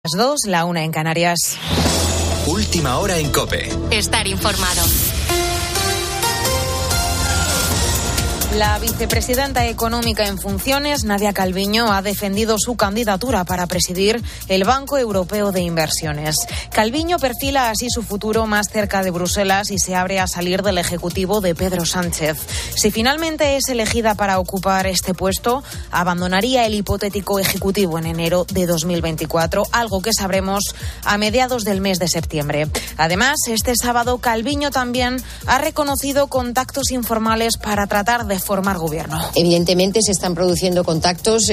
Las 2, la 1 en Canarias. Última hora en COPE. Estar informado. La vicepresidenta económica en funciones, Nadia Calviño, ha defendido su candidatura para presidir el Banco Europeo de Inversiones. Calviño perfila así su futuro más cerca de Bruselas y se abre a salir del ejecutivo de Pedro Sánchez. Si finalmente es elegida para ocupar este puesto, abandonaría el hipotético ejecutivo en enero de 2024, algo que sabremos a mediados del mes de septiembre. Además, este sábado Calviño también ha reconocido contactos informales para tratar de formar gobierno. Evidentemente se están produciendo contactos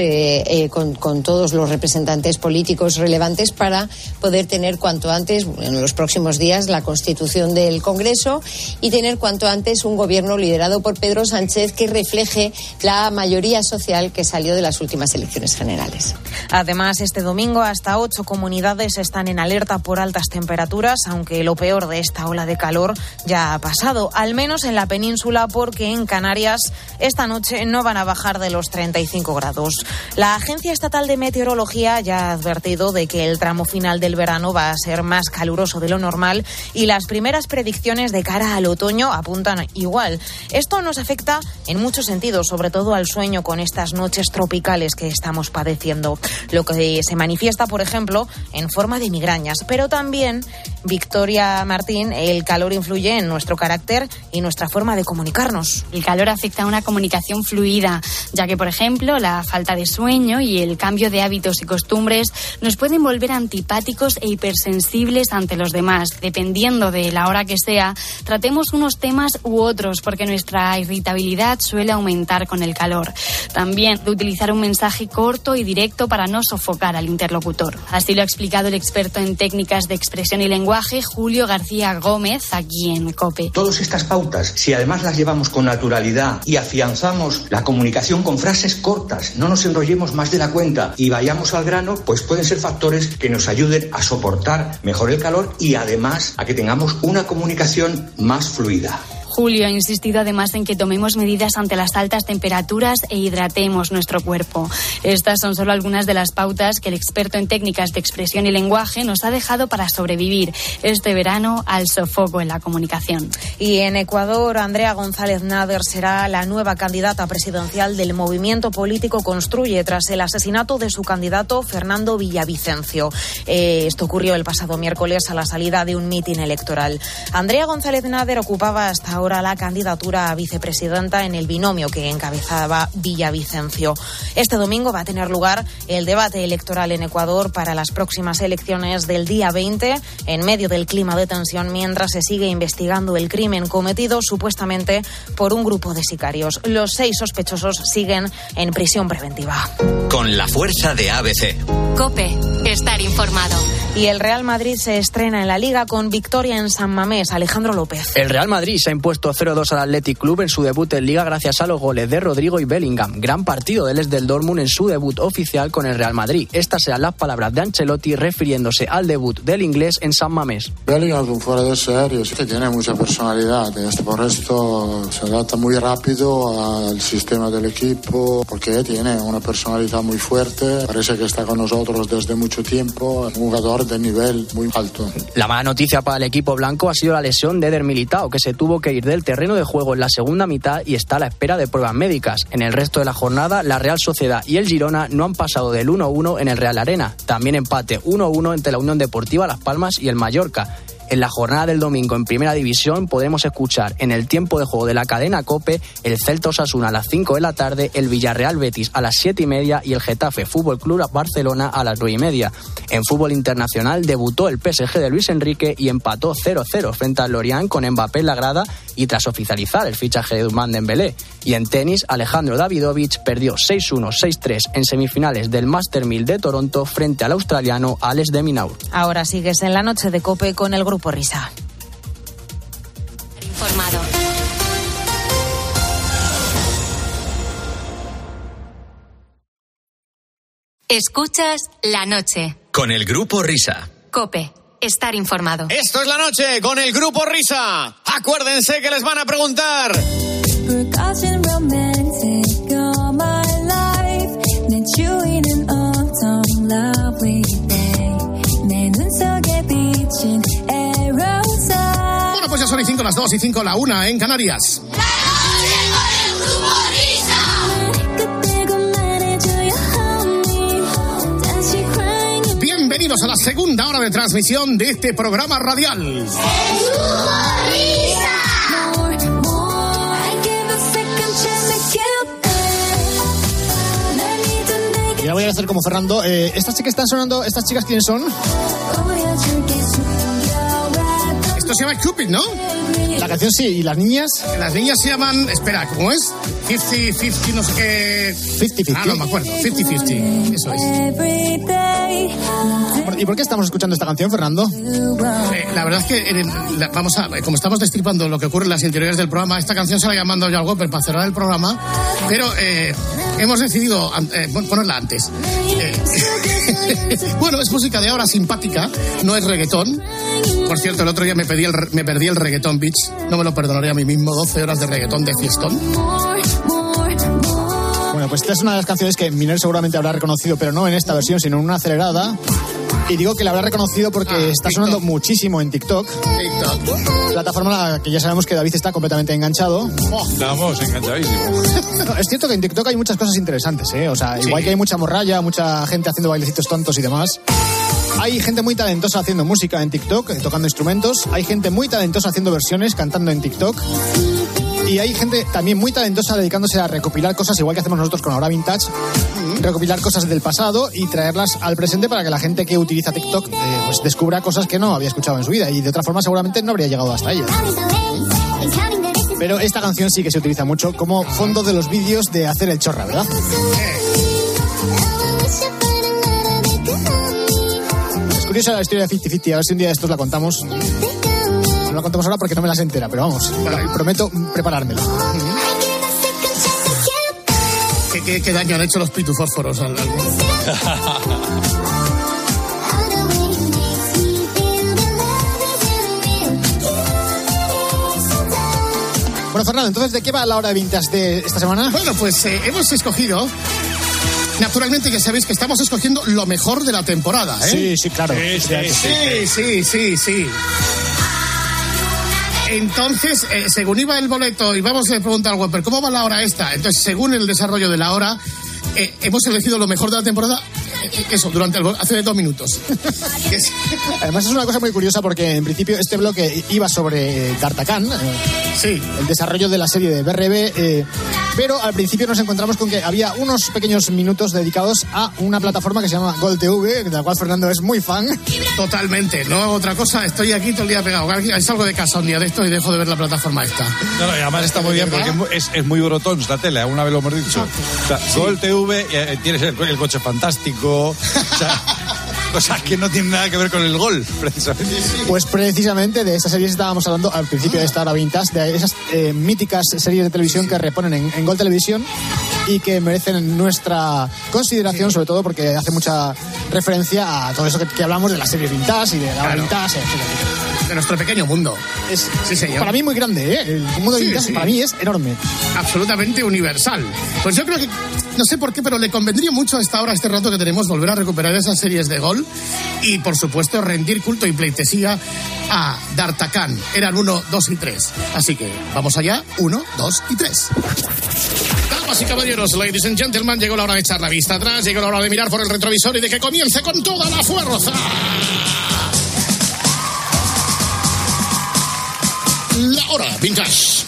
con todos los representantes políticos relevantes para poder tener cuanto antes, en los próximos días, la constitución del Congreso y tener cuanto antes un gobierno liderado por Pedro Sánchez que refleje la mayoría social que salió de las últimas elecciones generales. Además, este domingo hasta 8 comunidades están en alerta por altas temperaturas, aunque lo peor de esta ola de calor ya ha pasado, al menos en la península, porque en Canarias esta noche no van a bajar de los 35 grados. La Agencia Estatal de Meteorología ya ha advertido de que el tramo final del verano va a ser más caluroso de lo normal y las primeras predicciones de cara al otoño apuntan igual. Esto nos afecta en muchos sentidos, sobre todo al sueño con estas noches tropicales que estamos padeciendo, lo que se manifiesta, por ejemplo, en forma de migrañas. Pero también, Victoria Martín, el calor influye en nuestro carácter y nuestra forma de comunicarnos. El calor afecta a una comunicación fluida, ya que, por ejemplo, la falta de sueño y el cambio de hábitos y costumbres nos pueden volver antipáticos e hipersensibles ante los demás. Dependiendo de la hora que sea, tratemos unos temas u otros, porque nuestra irritabilidad suele aumentar con el calor. También de utilizar un mensaje corto y directo para no sofocar al interlocutor. Así lo ha explicado el experto en técnicas de expresión y lenguaje, Julio García Gómez, aquí en COPE. Todas estas pautas, si además las llevamos con naturalidad y afianzamos la comunicación con frases cortas, no nos enrollemos más de la cuenta y vayamos al grano, pues pueden ser factores que nos ayuden a soportar mejor el calor y además a que tengamos una comunicación más fluida. Julio ha insistido además en que tomemos medidas ante las altas temperaturas e hidratemos nuestro cuerpo. Estas son solo algunas de las pautas que el experto en técnicas de expresión y lenguaje nos ha dejado para sobrevivir este verano al sofoco en la comunicación. Y en Ecuador, Andrea González Nader será la nueva candidata presidencial del movimiento político Construye tras el asesinato de su candidato Fernando Villavicencio. Esto ocurrió el pasado miércoles a la salida de un mitin electoral. Andrea González Nader ocupaba hasta ahora la candidatura a vicepresidenta en el binomio que encabezaba Villavicencio. Este domingo va a tener lugar el debate electoral en Ecuador para las próximas elecciones del día 20, en medio del clima de tensión, mientras se sigue investigando el crimen cometido supuestamente por un grupo de sicarios. Los 6 sospechosos siguen en prisión preventiva. Con la fuerza de ABC. COPE, estar informado. Y el Real Madrid se estrena en la Liga con victoria en San Mamés. Alejandro López. El Real Madrid se ha impuesto 0-2 al Athletic Club en su debut en Liga gracias a los goles de Rodrigo y Bellingham. Gran partido del ex del Dortmund en su debut oficial con el Real Madrid. Estas serán las palabras de Ancelotti refiriéndose al debut del inglés en San Mamés. Bellingham es un fuera de serie, que tiene mucha personalidad. Por esto se adapta muy rápido al sistema del equipo porque tiene una personalidad muy fuerte. Parece que está con nosotros desde mucho tiempo. Un jugador de nivel muy alto. La mala noticia para el equipo blanco ha sido la lesión de Eder Militao, que se tuvo que ir del terreno de juego en la segunda mitad y está a la espera de pruebas médicas. En el resto de la jornada, la Real Sociedad y el Girona no han pasado del 1-1 en el Real Arena. También empate 1-1 entre la Unión Deportiva Las Palmas y el Mallorca. En la jornada del domingo en Primera División podemos escuchar en el tiempo de juego de la cadena COPE el Celta Osasuna a las 5 de la tarde, el Villarreal Betis a las 7:30 y el Getafe Fútbol Club Barcelona a las 9:30. En fútbol internacional debutó el PSG de Luis Enrique y empató 0-0 frente al Lorient con Mbappé en la grada y tras oficializar el fichaje de Ousmane Dembélé. Y en tenis, Alejandro Davidovich perdió 6-1, 6-3 en semifinales del Master 1000 de Toronto frente al australiano Alex de Minaur. Ahora sigues en la noche de COPE con el Grupo Risa. Informado. Escuchas La Noche. Con el Grupo Risa. COPE. Estar informado. Esto es La Noche con el Grupo Risa. Acuérdense que les van a preguntar. Bueno, pues ya son y 5 las 2 y 5 la 1 en Canarias. Bienvenidos a la segunda hora de transmisión de este programa radial. Y ahora voy a hacer como Fernando. Estas chicas están sonando. ¿Estas chicas quiénes son? Esto se llama Cupid, ¿no? La canción sí. ¿Y las niñas? Las niñas se llaman... Espera, ¿cómo es? 50-50, no sé qué... 50-50. Ah, no me acuerdo. 50-50. Eso es. ¿Y por qué estamos escuchando esta canción, Fernando? La verdad es que, como estamos destripando lo que ocurre en las interiores del programa, esta canción se la ha llamado ya al Whopper para cerrar el programa, pero hemos decidido ponerla antes. Bueno, es música de ahora simpática, no es reggaetón. Por cierto, el otro día me perdí el reggaetón beach, no me lo perdonaré a mí mismo, 12 horas de reggaetón de fiestón. Bueno, pues esta es una de las canciones que Miner seguramente habrá reconocido, pero no en esta versión, sino en una acelerada. Y digo que la habrá reconocido porque está sonando muchísimo en TikTok. Plataforma a la que ya sabemos que David está completamente enganchado. Estamos enganchadísimos. No, es cierto que en TikTok hay muchas cosas interesantes, ¿eh? O sea, igual que hay mucha morralla, mucha gente haciendo bailecitos tontos y demás. Hay gente muy talentosa haciendo música en TikTok, tocando instrumentos. Hay gente muy talentosa haciendo versiones, cantando en TikTok. Y hay gente también muy talentosa dedicándose a recopilar cosas, igual que hacemos nosotros con Ahora Vintage, recopilar cosas del pasado y traerlas al presente para que la gente que utiliza TikTok pues descubra cosas que no había escuchado en su vida y de otra forma seguramente no habría llegado hasta ellas. Pero esta canción sí que se utiliza mucho como fondo de los vídeos de hacer el chorra, ¿verdad? Es curiosa la historia de 50-50, a ver si un día de estos la contamos. No la contamos ahora porque no me las entera, pero vamos, prometo preparármelo. ¿Qué daño han hecho los pitufósforos al álbum? Bueno, Fernando, entonces, ¿de qué va la hora de vintage de esta semana? Bueno, pues hemos escogido... Naturalmente ya sabéis que estamos escogiendo lo mejor de la temporada, ¿eh? Sí, claro. Sí. Entonces, según iba el boleto, y vamos a preguntar al Whopper, ¿cómo va la hora esta? Entonces, según el desarrollo de la hora, hemos elegido lo mejor de la temporada, eso, hace 2 minutos. Además es una cosa muy curiosa porque en principio este bloque iba sobre D'Artagnan, sí, el desarrollo de la serie de BRB, pero al principio nos encontramos con que había unos pequeños minutos dedicados a una plataforma que se llama Gol TV, de la cual Fernando es muy fan. Totalmente, no hago otra cosa, estoy aquí todo el día pegado. Salgo de casa un día de esto y dejo de ver la plataforma esta. No, y además está muy bien porque es muy brotón la tele, alguna vez lo hemos dicho. O sea, sí. Gol TV, tienes el coche fantástico, o sea, cosas que no tienen nada que ver con el gol, precisamente. Pues precisamente de esas series estábamos hablando al principio de esta hora vintage, de esas míticas series de televisión que reponen en Gol Televisión y que merecen nuestra consideración, sobre todo porque hace mucha referencia a todo eso que hablamos de las series vintage y de la hora vintage, etc. De nuestro pequeño mundo. Sí, señor. Para mí muy grande, ¿eh? El mundo de vintage para mí es enorme. Absolutamente universal. Pues yo creo que, no sé por qué, pero le convendría mucho a esta hora, a este rato que tenemos, volver a recuperar esas series de Gol y, por supuesto, rendir culto y pleitesía a D'Artagnan. Eran 1, 2 y 3. Así que vamos allá, 1, 2 y 3. Damas y caballeros, ladies and gentlemen, llegó la hora de echar la vista atrás, llegó la hora de mirar por el retrovisor y de que comience con toda la fuerza. La hora vintage.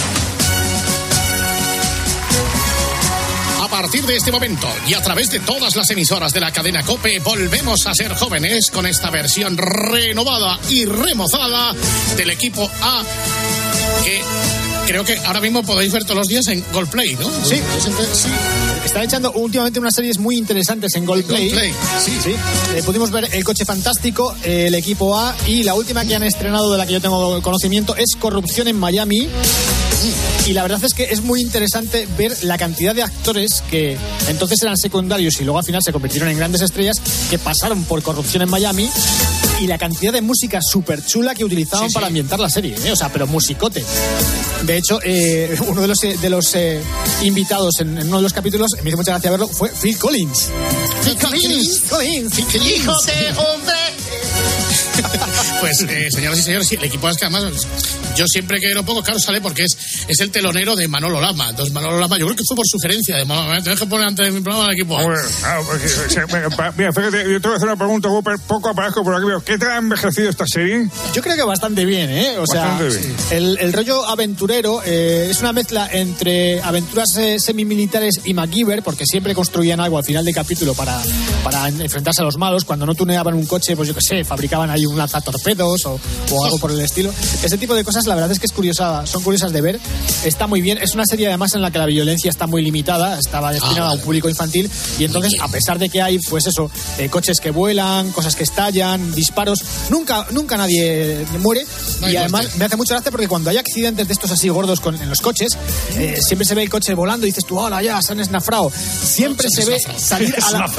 A partir de este momento y a través de todas las emisoras de la cadena COPE, volvemos a ser jóvenes con esta versión renovada y remozada del equipo A, que creo que ahora mismo podéis ver todos los días en Golplay, ¿no? Sí. Están echando últimamente unas series muy interesantes en Golplay. Sí. Pudimos ver El Coche Fantástico, el equipo A, y la última que han estrenado, de la que yo tengo conocimiento, es Corrupción en Miami. Y la verdad es que es muy interesante ver la cantidad de actores que entonces eran secundarios y luego al final se convirtieron en grandes estrellas, que pasaron por Corrupción en Miami, y la cantidad de música súper chula que utilizaban para ambientar la serie, o sea, pero musicote. De hecho, uno de los invitados en uno de los capítulos, me hizo mucha gracia verlo, fue Phil Collins. Phil Collins. Hijo de hombre. Pues, señoras y señores, sí, el equipo es que además, yo siempre que lo pongo, claro, sale porque es el telonero de Manolo Lama. Entonces, Manolo Lama, yo creo que fue por sugerencia de Manolo Lama. Tienes que poner antes de mi programa el equipo. Mira, fíjate, yo te voy a hacer una pregunta, poco aparezco por aquí, pero ¿qué te ha envejecido esta serie? Yo creo que bastante bien, ¿eh? O sea, el rollo aventurero es una mezcla entre aventuras semimilitares y MacGyver, porque siempre construían algo al final del capítulo para enfrentarse a los malos. Cuando no tuneaban un coche, pues yo qué sé, fabricaban ahí un lanzatorpedos o algo por el estilo. Ese tipo de cosas, la verdad es que son curiosas de ver. Está muy bien. Es una serie además en la que la violencia está muy limitada, estaba destinada a un público infantil, y entonces, a pesar de que hay, pues eso, coches que vuelan, cosas que estallan, disparos, nunca nadie muere. Y además me hace mucha gracia porque cuando hay accidentes de estos así gordos en los coches, siempre se ve el coche volando y dices tú, hola, ya, se han esnafrado. Siempre se ve salir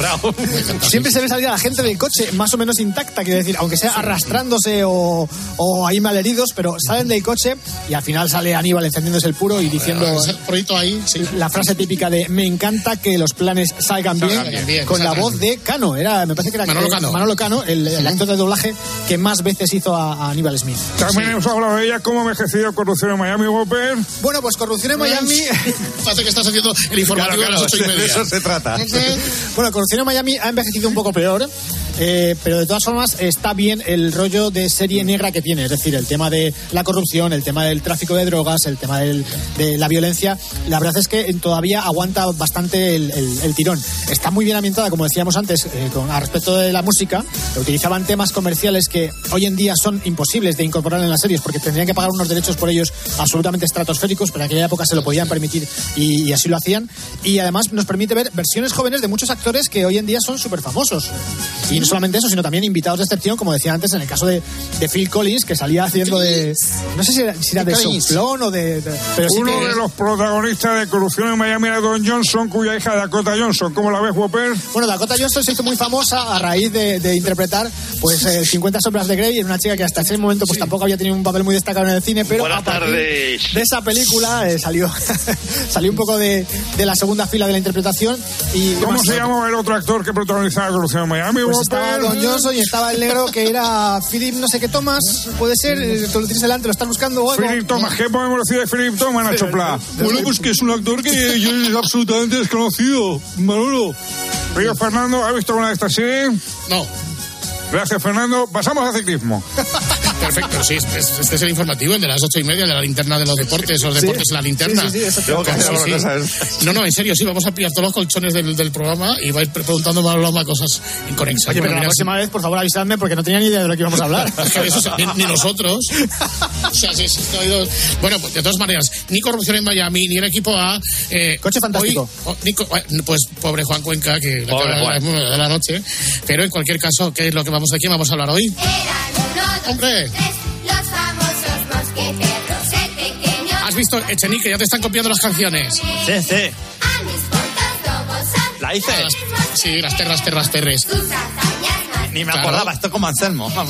a la gente del coche más o menos intacta, quiero decir, aunque sea arrastrándose o ahí malheridos, pero salen del coche y al final sale Aníbal encendiéndose el puro y diciendo ahí, sí, la frase típica de me encanta que los planes salgan bien, con la voz de Cano. Me parece que era Manolo Cano, el actor de doblaje que más veces hizo a Aníbal Smith. También hemos hablado de ella, cómo ha envejecido Corrupción en Miami, Whopper. Bueno, pues Corrupción en Miami... Parece que estás haciendo el informativo de las 8:30. De eso se trata. Bueno, Corrupción en Miami ha envejecido un poco peor, pero de todas formas está bien el rollo de serie negra que tiene, es decir, el tema de la corrupción, el tema del tráfico de drogas, el tema de la violencia. La verdad es que todavía aguanta bastante el tirón. Está muy bien ambientada, como decíamos antes, a respecto de la música. Utilizaban temas comerciales que hoy en día son imposibles de incorporar en las series porque tendrían que pagar unos derechos por ellos absolutamente estratosféricos, pero en aquella época se lo podían permitir y así lo hacían. Y además nos permite ver versiones jóvenes de muchos actores que hoy en día son súper famosos. Y no solamente eso, sino también invitados de excepción, como decía antes, en el caso de Phil Collins, que salía haciendo de... No sé si era de soplón o de pero sí uno de los protagonistas de Corrupción en Miami era Don Johnson, cuya hija Dakota Johnson. ¿Cómo la ves, Whopper? Bueno, Dakota Johnson se hizo muy famosa a raíz de interpretar 50 sombras de Grey, en una chica que hasta ese momento pues tampoco había tenido un papel muy destacado en el cine, pero a partir de esa película salió un poco de la segunda fila de la interpretación. Y ¿cómo se llamó el otro actor que protagonizaba Corrupción en Miami? Pues estaba Don Johnson y estaba el negro que era Philip no sé qué Thomas, puede ser, tú lo tienes delante, lo estás buscando o algo. Philip Thomas, ¿qué podemos decir de Philip Thomas, Nacho Pla? Bueno, pues que es un actor que yo es absolutamente desconocido, Manolo. Río Fernando, ¿ha visto alguna de estas series? No. Gracias, Fernando. Pasamos a ciclismo. Perfecto, sí, este es el informativo, el de las 8:30, de la linterna de los deportes, los deportes en la linterna. Sí, No, en serio, sí, vamos a pillar todos los colchones del programa y vais preguntando más cosas inconexas. Oye, pero la próxima vez, por favor, avisadme, porque no tenía ni idea de lo que íbamos a hablar. ni nosotros. O sea, sí, bueno, pues de todas maneras, ni Corrupción en Miami, ni el equipo A. Coche fantástico. Pues pobre Juan Cuenca, que de la noche. Pero en cualquier caso, ¿de quién vamos a hablar hoy? ¡Hombre! Los famosos mosqueteros, el pequeño... ¿Has visto, Echenique? Ya te están copiando las canciones. Sí. ¿La hice? Sí, las terres. Ni me acordaba, esto como Anselmo. Vamos.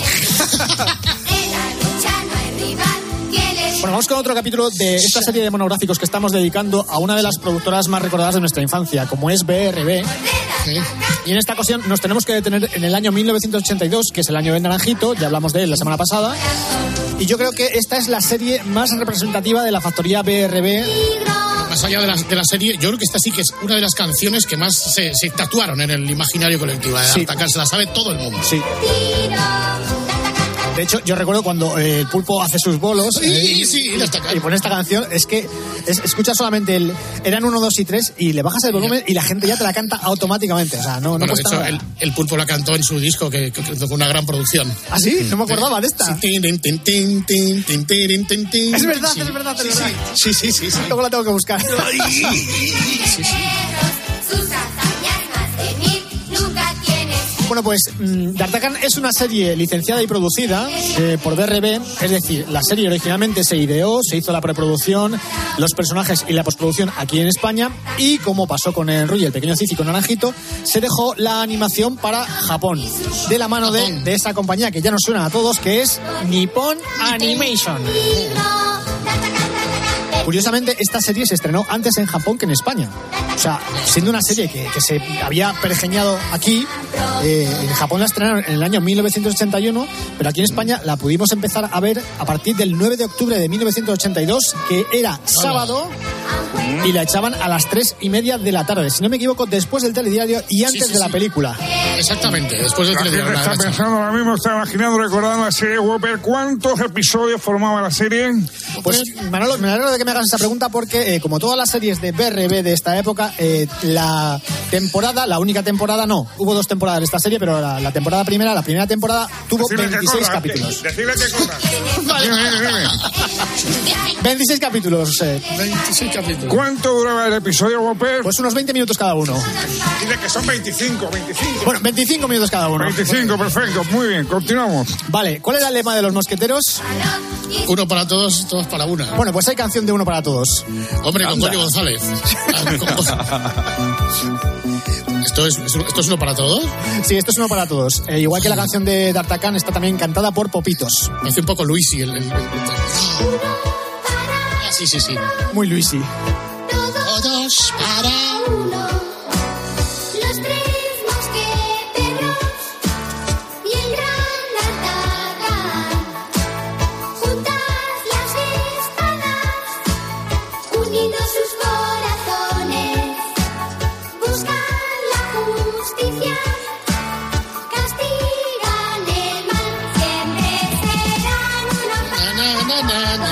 Bueno, vamos con otro capítulo de esta serie de monográficos que estamos dedicando a una de las productoras más recordadas de nuestra infancia, como es BRB. Sí. Y en esta ocasión nos tenemos que detener en el año 1982, que es el año de Naranjito, ya hablamos de él la semana pasada. Y yo creo que esta es la serie más representativa de la factoría BRB. Más allá de la serie, yo creo que esta sí que es una de las canciones que más se tatuaron en el imaginario colectivo. Se la sabe todo el mundo. Sí. De hecho, yo recuerdo cuando el Pulpo hace sus bolos y pone esta canción, es que escuchas solamente eran 1, 2 y 3 y le bajas el volumen y la gente ya te la canta automáticamente. O sea, no cuesta de hecho, nada. El Pulpo la cantó en su disco, que fue una gran producción. ¿Ah, sí? No me acordaba de esta. Sí. Es verdad. Sí. Luego la tengo que buscar. Sí. Bueno, pues D'Artagnan es una serie licenciada y producida por BRB, es decir, la serie originalmente se ideó, se hizo la preproducción, los personajes y la postproducción aquí en España, y como pasó con el Ruy, el pequeño Cici con Naranjito, se dejó la animación para Japón, de la mano de esa compañía que ya nos suena a todos, que es Nippon Animation. Curiosamente, esta serie se estrenó antes en Japón que en España. O sea, siendo una serie que se había pergeñado aquí, en Japón la estrenaron en el año 1981, pero aquí en España la pudimos empezar a ver a partir del 9 de octubre de 1982, que era sábado, y la echaban a las 3:30 de la tarde, si no me equivoco, después del telediario y antes de la película. Exactamente, después del telediario. La gente está pensando ahora mismo, está imaginando, recordando la serie Whopper. ¿Cuántos episodios formaba la serie? Pues, Manolo, me alegro de que me hagas esa pregunta porque, como todas las series de BRB de esta época, la única temporada no. Hubo 2 temporadas de esta serie, pero la primera temporada tuvo 26 capítulos. Decirle que corra. Vale. Dime. 26 capítulos. 26 capítulos. ¿Cuánto duraba el episodio, Whopper? Pues unos 20 minutos cada uno. Dile que son 25. Bueno, 25 minutos cada uno. 25, perfecto. Muy bien, continuamos. Vale, ¿cuál era el lema de los mosqueteros? Uno para todos, todos para una. Bueno, pues hay canción de Uno para todos. Hombre, con Tony González. ¿Esto es Uno para todos? Sí, esto es Uno para todos. Igual que la canción de D'Artagnan, está también cantada por Popitos. Me hace un poco Luisi. Sí. Muy Luisi. Todos para uno. Los 3 mosqueteros y el gran D'Artagnan. Juntas las espadas, unidos sus corazones, buscan la justicia, castigan el mal, siempre serán uno.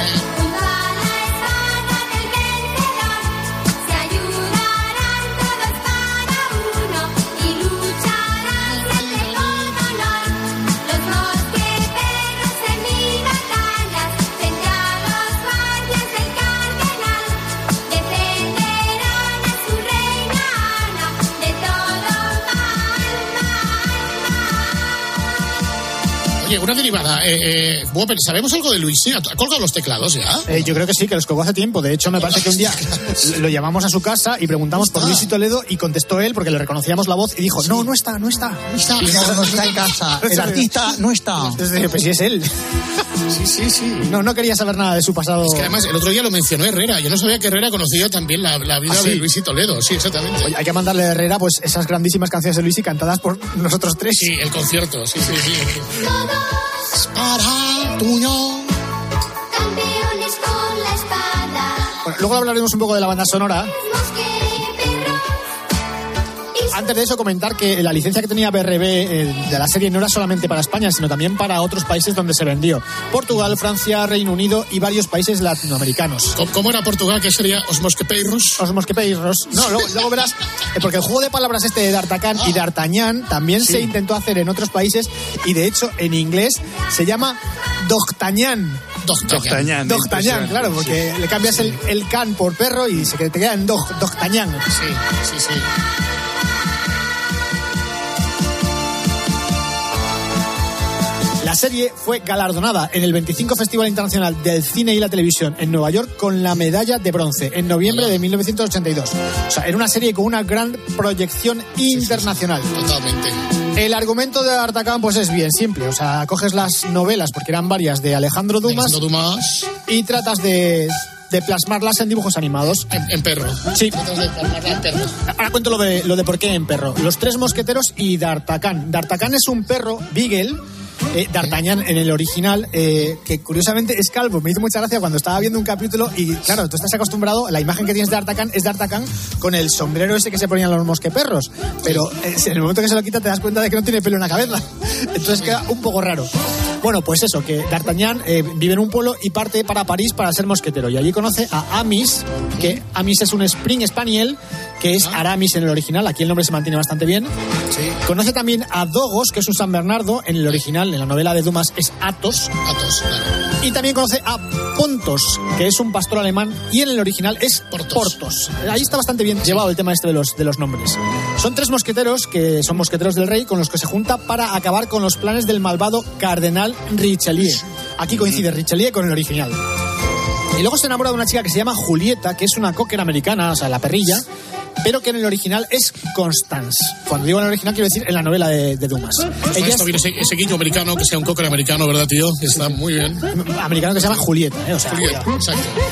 Una derivada. Whopper, ¿sabemos algo de Luisi? ¿Ha colgado los teclados ya? Yo creo que sí, que los colgó hace tiempo. De hecho, me parece que un día lo llamamos a su casa y preguntamos por Luisi Toledo y contestó él, porque le reconocíamos la voz, y dijo, no está. No está en casa. El artista no está. Entonces, pues sí es él. Sí. No quería saber nada de su pasado. Es que además el otro día lo mencionó Herrera. Yo no sabía que Herrera conocía también la vida de Luisi Toledo. Sí, exactamente. Oye, hay que mandarle a Herrera pues esas grandísimas canciones de Luisi cantadas por nosotros 3. Sí, el concierto. Sí. Para tuyo. Campeones con la espada. Bueno, luego hablaremos un poco de la banda sonora. Antes de eso, comentar que la licencia que tenía BRB de la serie no era solamente para España, sino también para otros países donde se vendió. Portugal, Francia, Reino Unido y varios países latinoamericanos. ¿Cómo era Portugal? ¿Qué sería? ¿Os mosquepeiros? Os mosquepeiros. No, luego verás, porque el juego de palabras de D'Artagnan y D'Artagnan también se intentó hacer en otros países, y de hecho en inglés se llama D'Artagnan. D'Artagnan, claro, porque le cambias el can por perro y te queda en D'Artagnan. Sí. La serie fue galardonada en el 25 Festival Internacional del Cine y la Televisión en Nueva York con la medalla de bronce en noviembre de 1982. O sea, era una serie con una gran proyección internacional. Totalmente. El argumento de D'Artagnan pues es bien simple. O sea, coges las novelas, porque eran varias, de Alejandro Dumas y tratas de plasmarlas en dibujos animados. En perro. Sí. Tratas de plasmarlas en perro. Ahora cuento lo de por qué en perro. Los 3 mosqueteros y D'Artagnan. D'Artagnan es un perro beagle. D'Artagnan en el original, que curiosamente es calvo. Me hizo mucha gracia cuando estaba viendo un capítulo y claro, tú estás acostumbrado, la imagen que tienes de D'Artagnan es D'Artagnan con el sombrero ese que se ponían los mosqueperros, pero en el momento que se lo quita te das cuenta de que no tiene pelo en la cabeza, entonces queda un poco raro. Bueno, pues eso, que D'Artagnan vive en un pueblo y parte para París para ser mosquetero, y allí conoce a Amis, que Amis es un Spring Spaniel, que es Aramis en el original, aquí el nombre se mantiene bastante bien. Sí. Conoce también a Dogos, que es un San Bernardo, en el original, en la novela de Dumas es Athos. Claro. Y también conoce a Pontos, que es un pastor alemán, y en el original es Portos. Ahí está bastante bien llevado el tema de los nombres. Son 3 mosqueteros, que son mosqueteros del rey, con los que se junta para acabar con los planes del malvado cardenal Richelieu. Aquí coincide Richelieu con el original. Y luego se enamora de una chica que se llama Julieta, que es una cocker americana, o sea, la perrilla, pero que en el original es Constance. Cuando digo en el original quiero decir en la novela de Dumas. Está bien ese guiño americano, que sea un cocker americano, ¿verdad, tío? Está muy bien. Americano que se llama Julieta, o sea, Julieta, exacto.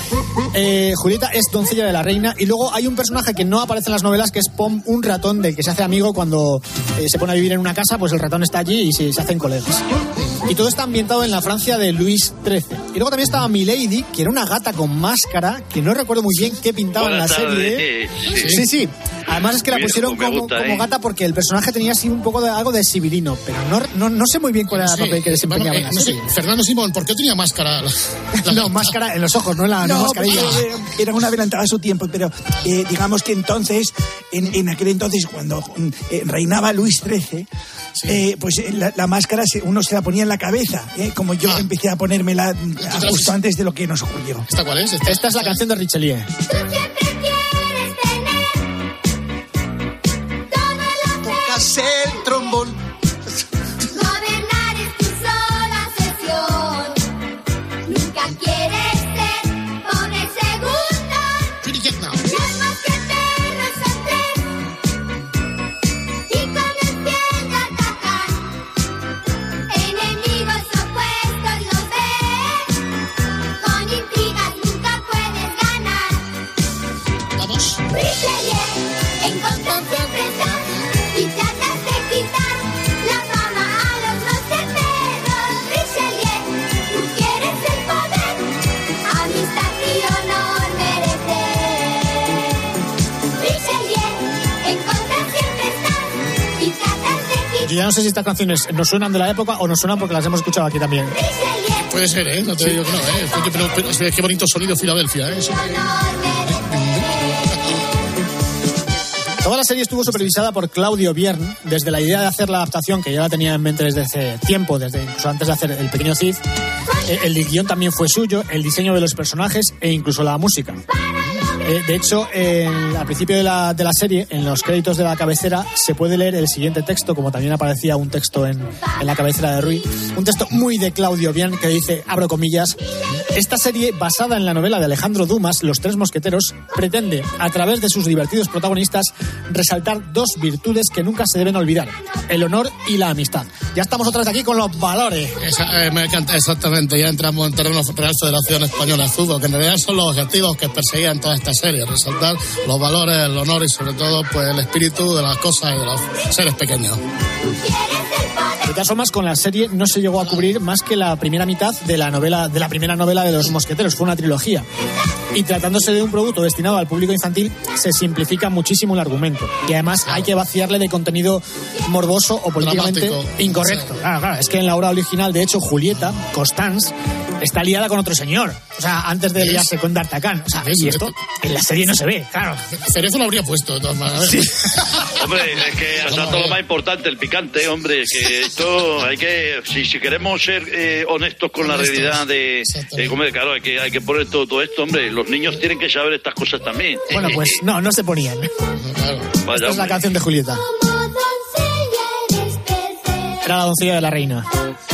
Julieta es doncella de la reina y luego hay un personaje que no aparece en las novelas que es Pom, un ratón del que se hace amigo cuando se pone a vivir en una casa, pues el ratón está allí y se hacen colegas. Y todo está ambientado en la Francia de Luis XIII. Y luego también estaba Milady, que era una gata con máscara, que no recuerdo muy bien qué pintaba en la serie. Sí. Además es que la pusieron como gata porque el personaje tenía así un poco de algo de sibilino, pero no sé muy bien cuál era el papel que desempeñaba en la serie. Fernando Simón, ¿por qué tenía máscara? No, máscara en los ojos, no en la mascarilla. Era una adelantada a su tiempo, pero digamos que entonces, en aquel entonces, cuando reinaba Luis XIII, pues la máscara uno se la ponía en la cabeza, como yo empecé a ponérmela justo antes de lo que nos ocurrió. ¿Esta cuál es? Esta es la canción de Richelieu. Tocas el trombón. Gobernar es tu sola sesión. Nunca quieres ser pobre segundo. Los mosqueteros son tres y con el cielo atacan. Enemigos opuestos los ves. Con intrigas nunca puedes ganar. Vamos. Richelieu, en contra siempre estás y tratas de quitar la fama a los mosqueteros. Richelieu, tú quieres el poder, amistad y honor merecer. Richelieu, en contra siempre estás y tratas de quitar. Yo ya no sé si estas canciones nos suenan de la época o nos suenan porque las hemos escuchado aquí también. Puede ser, no te digo que no, pero qué bonito sonido Filadelfia, eso. Toda la serie estuvo supervisada por Claudio Biern, desde la idea de hacer la adaptación, que ya la tenía en mente desde hace tiempo, desde incluso antes de hacer El Pequeño Cid. El guión también fue suyo, el diseño de los personajes e incluso la música. De hecho, al principio de la serie, en los créditos de la cabecera, se puede leer el siguiente texto, como también aparecía un texto en la cabecera de Rui. Un texto muy de Claudio Biern que dice, abro comillas, esta serie, basada en la novela de Alejandro Dumas, Los Tres Mosqueteros, pretende, a través de sus divertidos protagonistas, resaltar dos virtudes que nunca se deben olvidar, el honor y la amistad. Ya estamos otra vez aquí con los valores. Me encanta, exactamente, ya entramos en terreno Real Federación Española de Fútbol, que en realidad son los objetivos que perseguían toda esta serie, resaltar los valores, el honor y sobre todo pues el espíritu de las cosas y de los seres pequeños. De todas formas, con la serie no se llegó a cubrir más que la primera mitad de la primera novela de Los Mosqueteros, fue una trilogía. Y tratándose de un producto destinado al público infantil, se simplifica muchísimo el argumento. Y además hay que vaciarle de contenido morboso o políticamente incorrecto. Claro, es que en la obra original, de hecho, Julieta, Constance, está liada con otro señor. O sea, antes de liarse con D'Artagnan. O sea, y esto en la serie no se ve, claro. Cerezo lo habría puesto, de todas maneras. Sí. Hombre, es que hasta todo lo más importante, el picante, hombre, que esto hay que, si queremos ser honestos con la realidad hombre, claro, hay que poner todo esto, hombre, los niños tienen que saber estas cosas también. Bueno, pues no se ponían. Vaya, esta es la canción de Julieta. Era la doncella de la reina.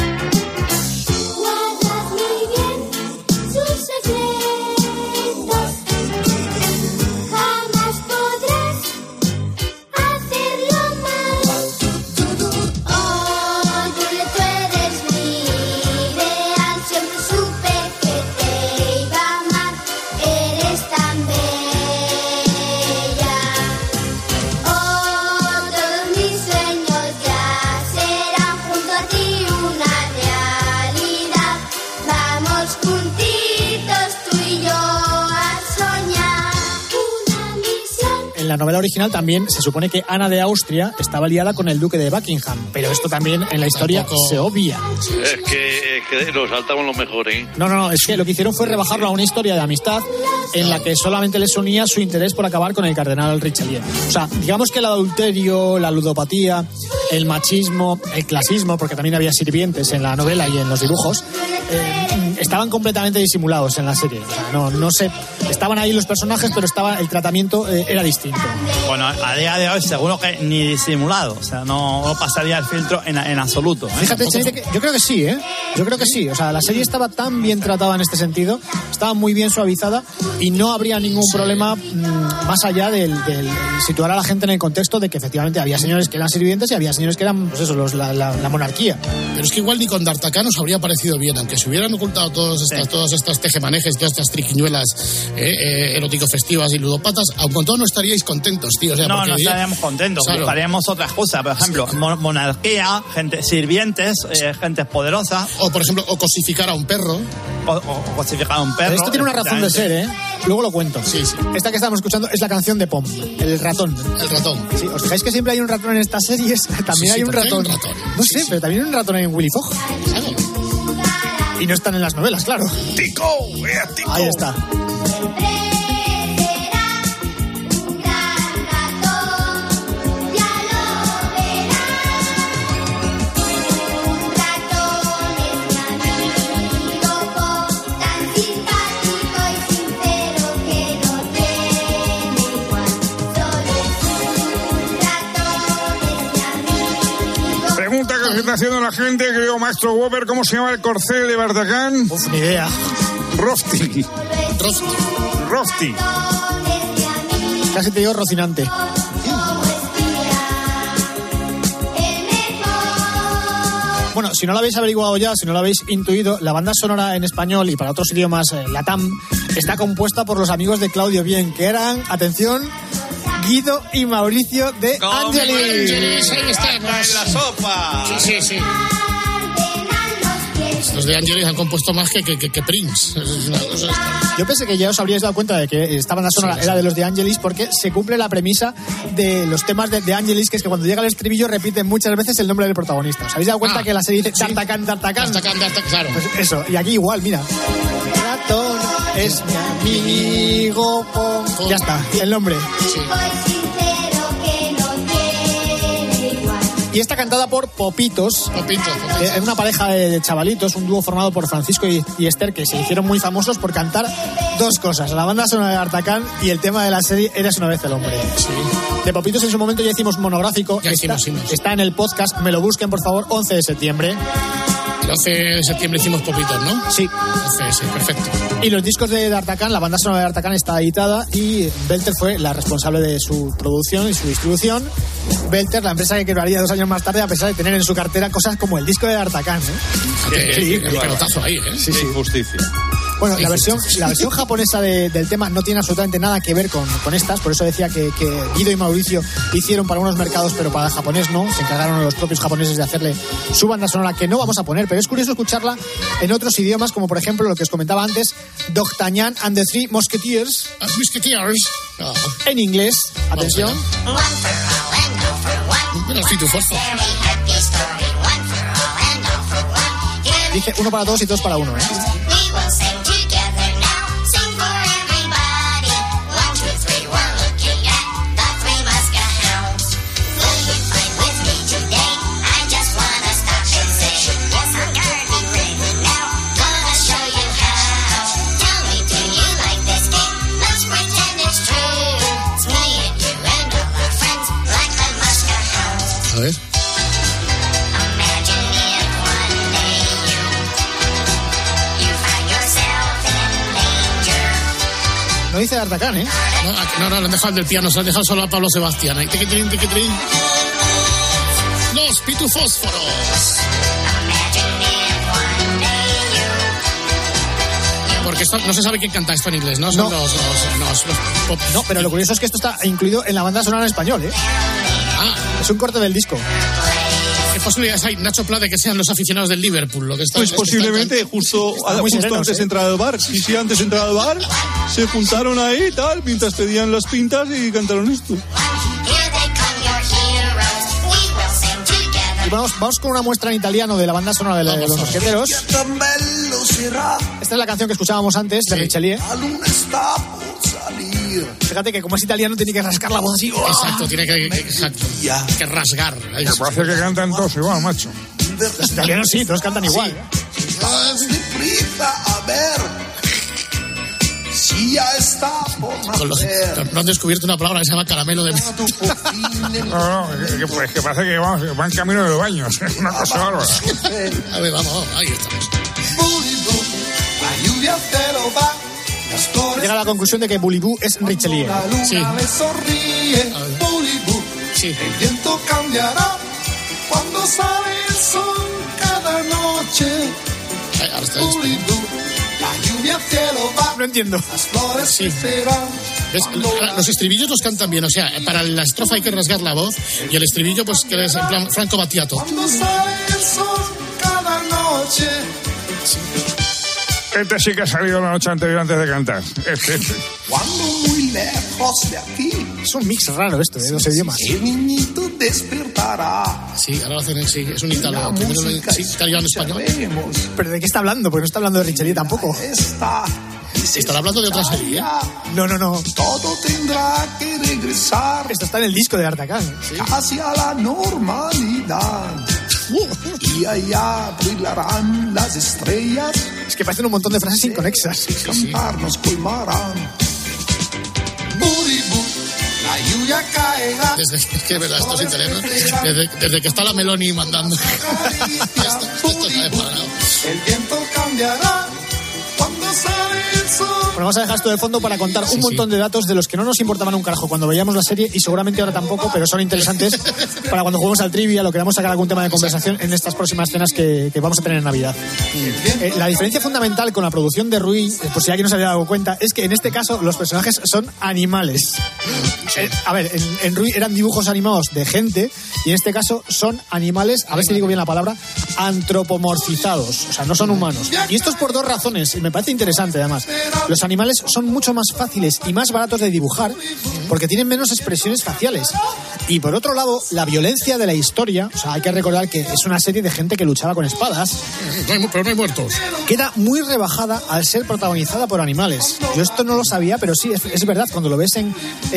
En la novela original también se supone que Ana de Austria estaba liada con el duque de Buckingham, pero esto también en la historia se obvia. Es que nos saltamos lo mejor, ¿eh? No, es que lo que hicieron fue rebajarlo a una historia de amistad en la que solamente les unía su interés por acabar con el cardenal Richelieu. O sea, digamos que el adulterio, la ludopatía, el machismo, el clasismo, porque también había sirvientes en la novela y en los dibujos, estaban completamente disimulados en la serie. O sea, no sé, estaban ahí los personajes, pero el tratamiento era distinto. Bueno, a día de hoy seguro que ni disimulado, o sea, no pasaría el filtro en absoluto. Fíjate, Chente, que yo creo que sí, ¿eh? Yo creo que sí. O sea, la serie estaba tan bien tratada en este sentido, estaba muy bien suavizada y no habría ningún problema más allá del situar a la gente en el contexto de que efectivamente había señores que eran sirvientes y había señores que eran, pues eso, la monarquía. Pero es que igual ni con D'Artagnan nos habría parecido bien, aunque se hubieran ocultado todas estas tejemanejes, todas estas triquiñuelas erótico-festivas y ludópatas, aun con todo no estaríais contentos, tío. O sea, no estaríamos contentos, claro. Buscaríamos otras cosas, por ejemplo, monarquía, gente sirvientes, gente poderosa. O, por ejemplo, o cosificar a un perro. O cosificar a un perro. Pero esto tiene una razón de ser, ¿eh? Luego lo cuento. Sí. Esta que estamos escuchando es la canción de Pom, el ratón. El ratón. Sí, ¿os fijáis que siempre hay un ratón en estas series? También hay un ratón. No sé, pero también hay un ratón en Willy Fogg. Claro. Y no están en las novelas, claro. ¡Tico! ¡Tico! Ahí está. ¿Qué está haciendo la gente, querido Maestro Weber? ¿Cómo se llama el corcel de D'Artagnan? Ni idea. Rofti. Casi te digo Rocinante. Bueno, si no lo habéis averiguado ya, si no lo habéis intuido, la banda sonora en español y para otros idiomas latam está compuesta por los amigos de Claudio Bien, que eran, atención, Guido y Mauricio de Angelis. Ahí estamos. En la sopa. Sí. Los de Angelis han compuesto más que Prince. Es una cosa extraña. Yo pensé que ya os habríais dado cuenta de que esta banda sonora era de los de Angelis porque se cumple la premisa de los temas de Angelis, que es que cuando llega el estribillo repiten muchas veces el nombre del protagonista. ¿Os habéis dado cuenta que la serie dice D'Artagnan? Claro. Pues eso, y aquí igual, mira. Ratón es mi amigo. Ya está, el nombre. Sí. Y está cantada por Popitos. Una pareja de chavalitos, un dúo formado por Francisco y Esther, que se hicieron muy famosos por cantar dos cosas: la banda sonora de D'Artagnan y el tema de la serie Érase una vez el hombre. Sí. De Popitos en su momento ya hicimos monográfico. Está en el podcast, me lo busquen por favor, 11 de septiembre. El 11 de septiembre hicimos Popitos, ¿no? Sí. Sí, perfecto. Y los discos de D'Artagnan, la banda sonora de D'Artagnan está editada y Belter fue la responsable de su producción y su distribución. Belter, la empresa que quebraría 2 años más tarde a pesar de tener en su cartera cosas como el disco de D'Artagnan, El pelotazo ahí, Sí. Injusticia. Bueno, la versión japonesa del tema no tiene absolutamente nada que ver con estas, por eso decía que Guido y Mauricio hicieron para unos mercados, pero para el japonés no, se encargaron los propios japoneses de hacerle su banda sonora, que no vamos a poner, pero es curioso escucharla en otros idiomas, como por ejemplo lo que os comentaba antes, D'Artagnan and the Three Musketeers. En inglés, atención. Dice 1 para todos y 2 para 1, ¿eh? A ver. No dice D'Artagnan, ¿eh? No, le han dejado el del piano, se lo han dejado solo a Pablo Sebastián. Ahí, tiquitrín. Los pitufósforos. Porque esto, no se sabe quién canta esto en inglés, ¿no? Son los pop. No, pero lo curioso es que esto está incluido en la banda sonora en español, ¿eh? Es un corte del disco. ¿Qué posibilidades hay, Nacho Pla, de que sean los aficionados del Liverpool? Lo que está, pues posiblemente justo antes de entrar al bar. Sí, antes de entrar al bar, se juntaron ahí y tal, mientras pedían las pintas y cantaron esto. Y vamos con una muestra en italiano de la banda sonora de los mosqueteros. Esta es la canción que escuchábamos antes, de Richelieu. Fíjate que como es italiano tiene que rascar la voz así. Exacto, tiene que rasgar. Me parece que cantan todos igual, macho. Los italianos sí, todos cantan igual. No han descubierto una palabra que se llama caramelo de... No, que parece que van camino de baños. Es una cosa bárbara. A ver, vamos, ahí estamos. La lluvia te lo va llega a la conclusión de que Bulibú es Richelieu. Sí. Sí. El viento cambiará cuando sale el sol cada noche. Ahora está La lluvia al cielo va. No entiendo. Las flores Sí. serán. ¿Ves? Los estribillos los cantan bien, o sea, para la estrofa hay que rasgar la voz y el estribillo pues que es en plan Franco Battiato. Cuando sale el sol cada noche. Este sí que ha salido la noche anterior antes de cantar. Cuando muy lejos de aquí. Es un mix raro esto, de dos idiomas. El niñito despertará. Sí, ahora lo hacen, sí, es un italiano. Primero italiano español. ¿Pero de qué está hablando? Porque no está hablando de Richelieu tampoco. ¿Estará hablando de otra serie? No. Todo tendrá que regresar. Esto está en el disco de D'Artagnan. Hacia la normalidad. Y allá brillarán las estrellas. Es que parecen un montón de frases inconexas. Cantar nos colmarán. Buribú, la lluvia caerá. Es que verdad, esto es italiano. Desde que está la Meloni mandando. esto está desparado. El viento cambiará cuando sale el sol. Bueno, vamos a dejar esto de fondo para contar un montón de datos de los que no nos importaban un carajo cuando veíamos la serie y seguramente ahora tampoco, pero son interesantes para cuando juguemos al trivia, lo queramos sacar algún tema de conversación en estas próximas cenas que vamos a tener en Navidad. La diferencia fundamental con la producción de Ruy, por si alguien no se había dado cuenta, es que en este caso los personajes son animales. A ver, en Ruy eran dibujos animados de gente y en este caso son animales, a ver si digo bien la palabra, antropomorfizados, o sea, no son humanos. Y esto es por dos razones, y me parece interesante además. Los animales son mucho más fáciles y más baratos de dibujar porque tienen menos expresiones faciales. Y por otro lado, la violencia de la historia, o sea, hay que recordar que es una serie de gente que luchaba con espadas. Pero no hay muertos. Queda muy rebajada al ser protagonizada por animales. Yo esto no lo sabía, pero sí, es verdad, cuando lo ves en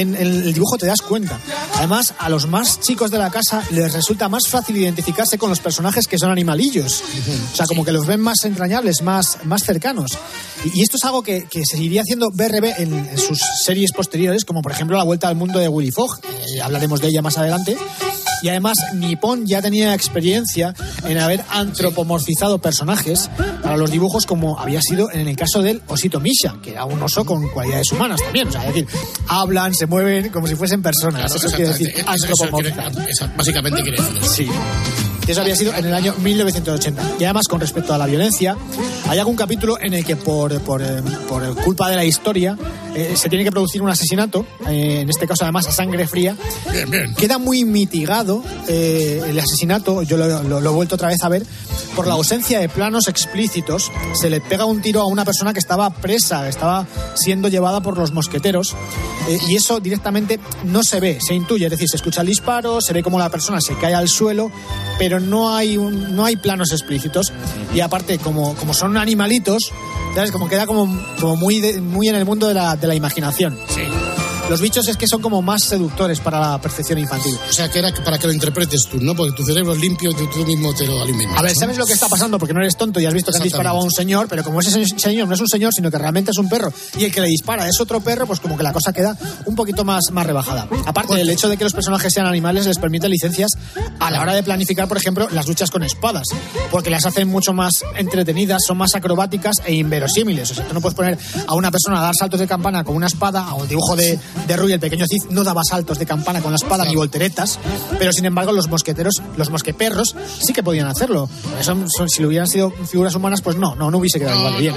el dibujo te das cuenta. Además, a los más chicos de la casa les resulta más fácil identificarse con los personajes que son animalillos. O sea, como que los ven más entrañables, más cercanos. Y esto es algo que se iría haciendo BRB en sus series posteriores, como por ejemplo La Vuelta al Mundo de Willy Fogg. Hablaremos de ella más adelante. Y además Nippon ya tenía experiencia en haber antropomorfizado personajes para los dibujos, como había sido en el caso del osito Misha, que era un oso con cualidades humanas también. O sea, es decir, hablan, se mueven como si fuesen personas. Claro, eso quiere decir antropomorfizar. Básicamente quiere decir. Sí. Eso había sido en el año 1980. Y además, con respecto a la violencia, hay algún capítulo en el que por culpa de la historia se tiene que producir un asesinato, en este caso además a sangre fría. Bien. Queda muy mitigado el asesinato, yo lo he vuelto otra vez a ver, por la ausencia de planos explícitos. Se le pega un tiro a una persona que estaba presa, estaba siendo llevada por los mosqueteros, y eso directamente no se ve, se intuye, es decir, se escucha el disparo, se ve cómo la persona se cae al suelo, pero no hay planos explícitos. Y aparte, como son animalitos, ¿sabes? Como queda como muy en el mundo de la imaginación. Sí. Los bichos es que son como más seductores para la percepción infantil. O sea, que era para que lo interpretes tú, ¿no? Porque tu cerebro es limpio, tú mismo te lo alimentas. A ver, ¿sabes lo que está pasando? Porque no eres tonto y has visto que han disparado a un señor, pero como ese señor no es un señor, sino que realmente es un perro, y el que le dispara es otro perro, pues como que la cosa queda un poquito más rebajada. Aparte, el hecho de que los personajes sean animales les permite licencias a la hora de planificar, por ejemplo, las luchas con espadas, porque las hacen mucho más entretenidas, son más acrobáticas e inverosímiles. O sea, tú no puedes poner a una persona a dar saltos de campana con una espada, o el dibujo de Ruy, el pequeño Cid, no daba saltos de campana con la espada ni volteretas, pero sin embargo los mosqueperros sí que podían hacerlo. Si lo hubieran sido figuras humanas, pues no hubiese quedado igual de bien.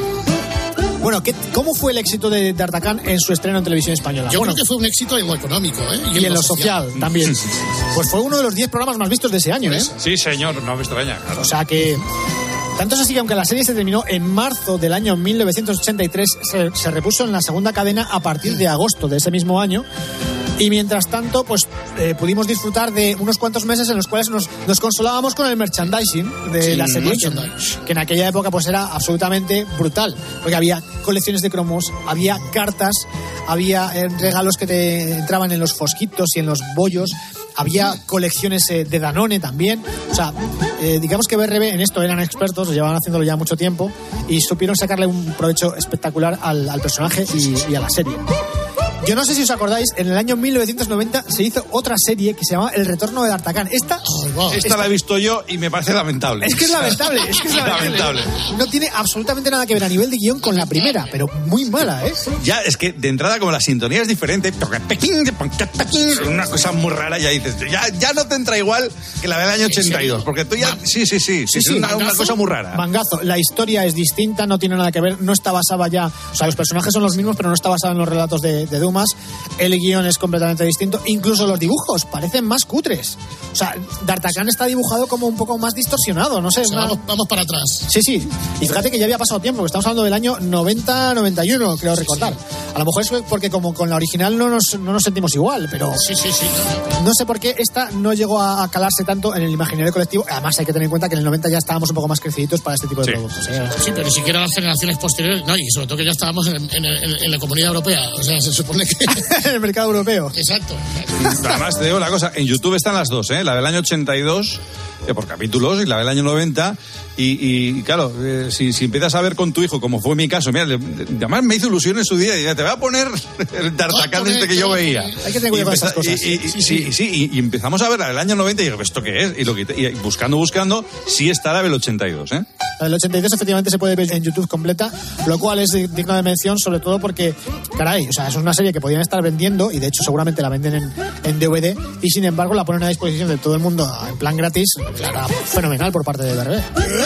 Bueno, ¿cómo fue el éxito de D'Artagnan en su estreno en televisión española? Yo creo que fue un éxito en lo económico, ¿eh? Y en lo social también. Pues fue uno de los 10 programas más vistos de ese año, ¿eh? Sí, señor, no me extraña. Claro. O sea que... Tanto es así que aunque la serie se terminó en marzo del año 1983, se repuso en la segunda cadena a partir de agosto de ese mismo año. Y mientras tanto, pues pudimos disfrutar de unos cuantos meses en los cuales nos consolábamos con el merchandising de la serie, que en aquella época pues era absolutamente brutal, porque había colecciones de cromos, había cartas, había regalos que te entraban en los fosquitos y en los bollos, había colecciones de Danone también. O sea, digamos que BRB en esto eran expertos, llevaban haciéndolo ya mucho tiempo y supieron sacarle un provecho espectacular al personaje y a la serie. Yo no sé si os acordáis, en el año 1990 se hizo otra serie que se llamaba El retorno de D'Artagnan. Esta la he visto yo y me parece lamentable. Es que es lamentable, lamentable. No tiene absolutamente nada que ver a nivel de guión con la primera, pero muy mala, ¿eh? Ya, es que de entrada como la sintonía es diferente, una cosa muy rara, ya dices, ya no te entra igual que la del año 82, porque tú ya... Sí, es una cosa muy rara. Mangazo, la historia es distinta, no tiene nada que ver, no está basada ya... O sea, los personajes son los mismos, pero no está basada en los relatos de Dumas. El guión es completamente distinto, incluso los dibujos parecen más cutres. O sea, D'Artagnan está dibujado como un poco más distorsionado, no sé. O sea, vamos para atrás. Sí. Y fíjate que ya había pasado tiempo, que estamos hablando del año 90-91, creo recordar. A lo mejor es porque como con la original no nos sentimos igual, pero... Sí. No sé por qué esta no llegó a calarse tanto en el imaginario colectivo. Además hay que tener en cuenta que en el 90 ya estábamos un poco más creciditos para este tipo de productos. Sí, pero ni siquiera las generaciones posteriores, no, y sobre todo que ya estábamos en la Comunidad Europea. O sea, se supone que... en el mercado europeo. Exacto. Además te digo la cosa, en YouTube están las dos, la del año 82 por capítulos y la del año 90 y claro, si empiezas a ver con tu hijo, como fue mi caso, mira, además me hizo ilusión en su día y te voy a poner el D'Artagnan que yo veía. Hay que tener cuidado con esas cosas. Y empezamos a ver la del año 90 y digo, ¿esto qué es? Y buscando, sí está la del 82, La del 82 efectivamente se puede ver en YouTube completa, lo cual es digno de mención, sobre todo porque, caray, o sea, es una serie que podrían estar vendiendo y de hecho seguramente la venden en DVD y sin embargo la ponen a disposición de todo el mundo en plan gratis. Era fenomenal por parte de BRB.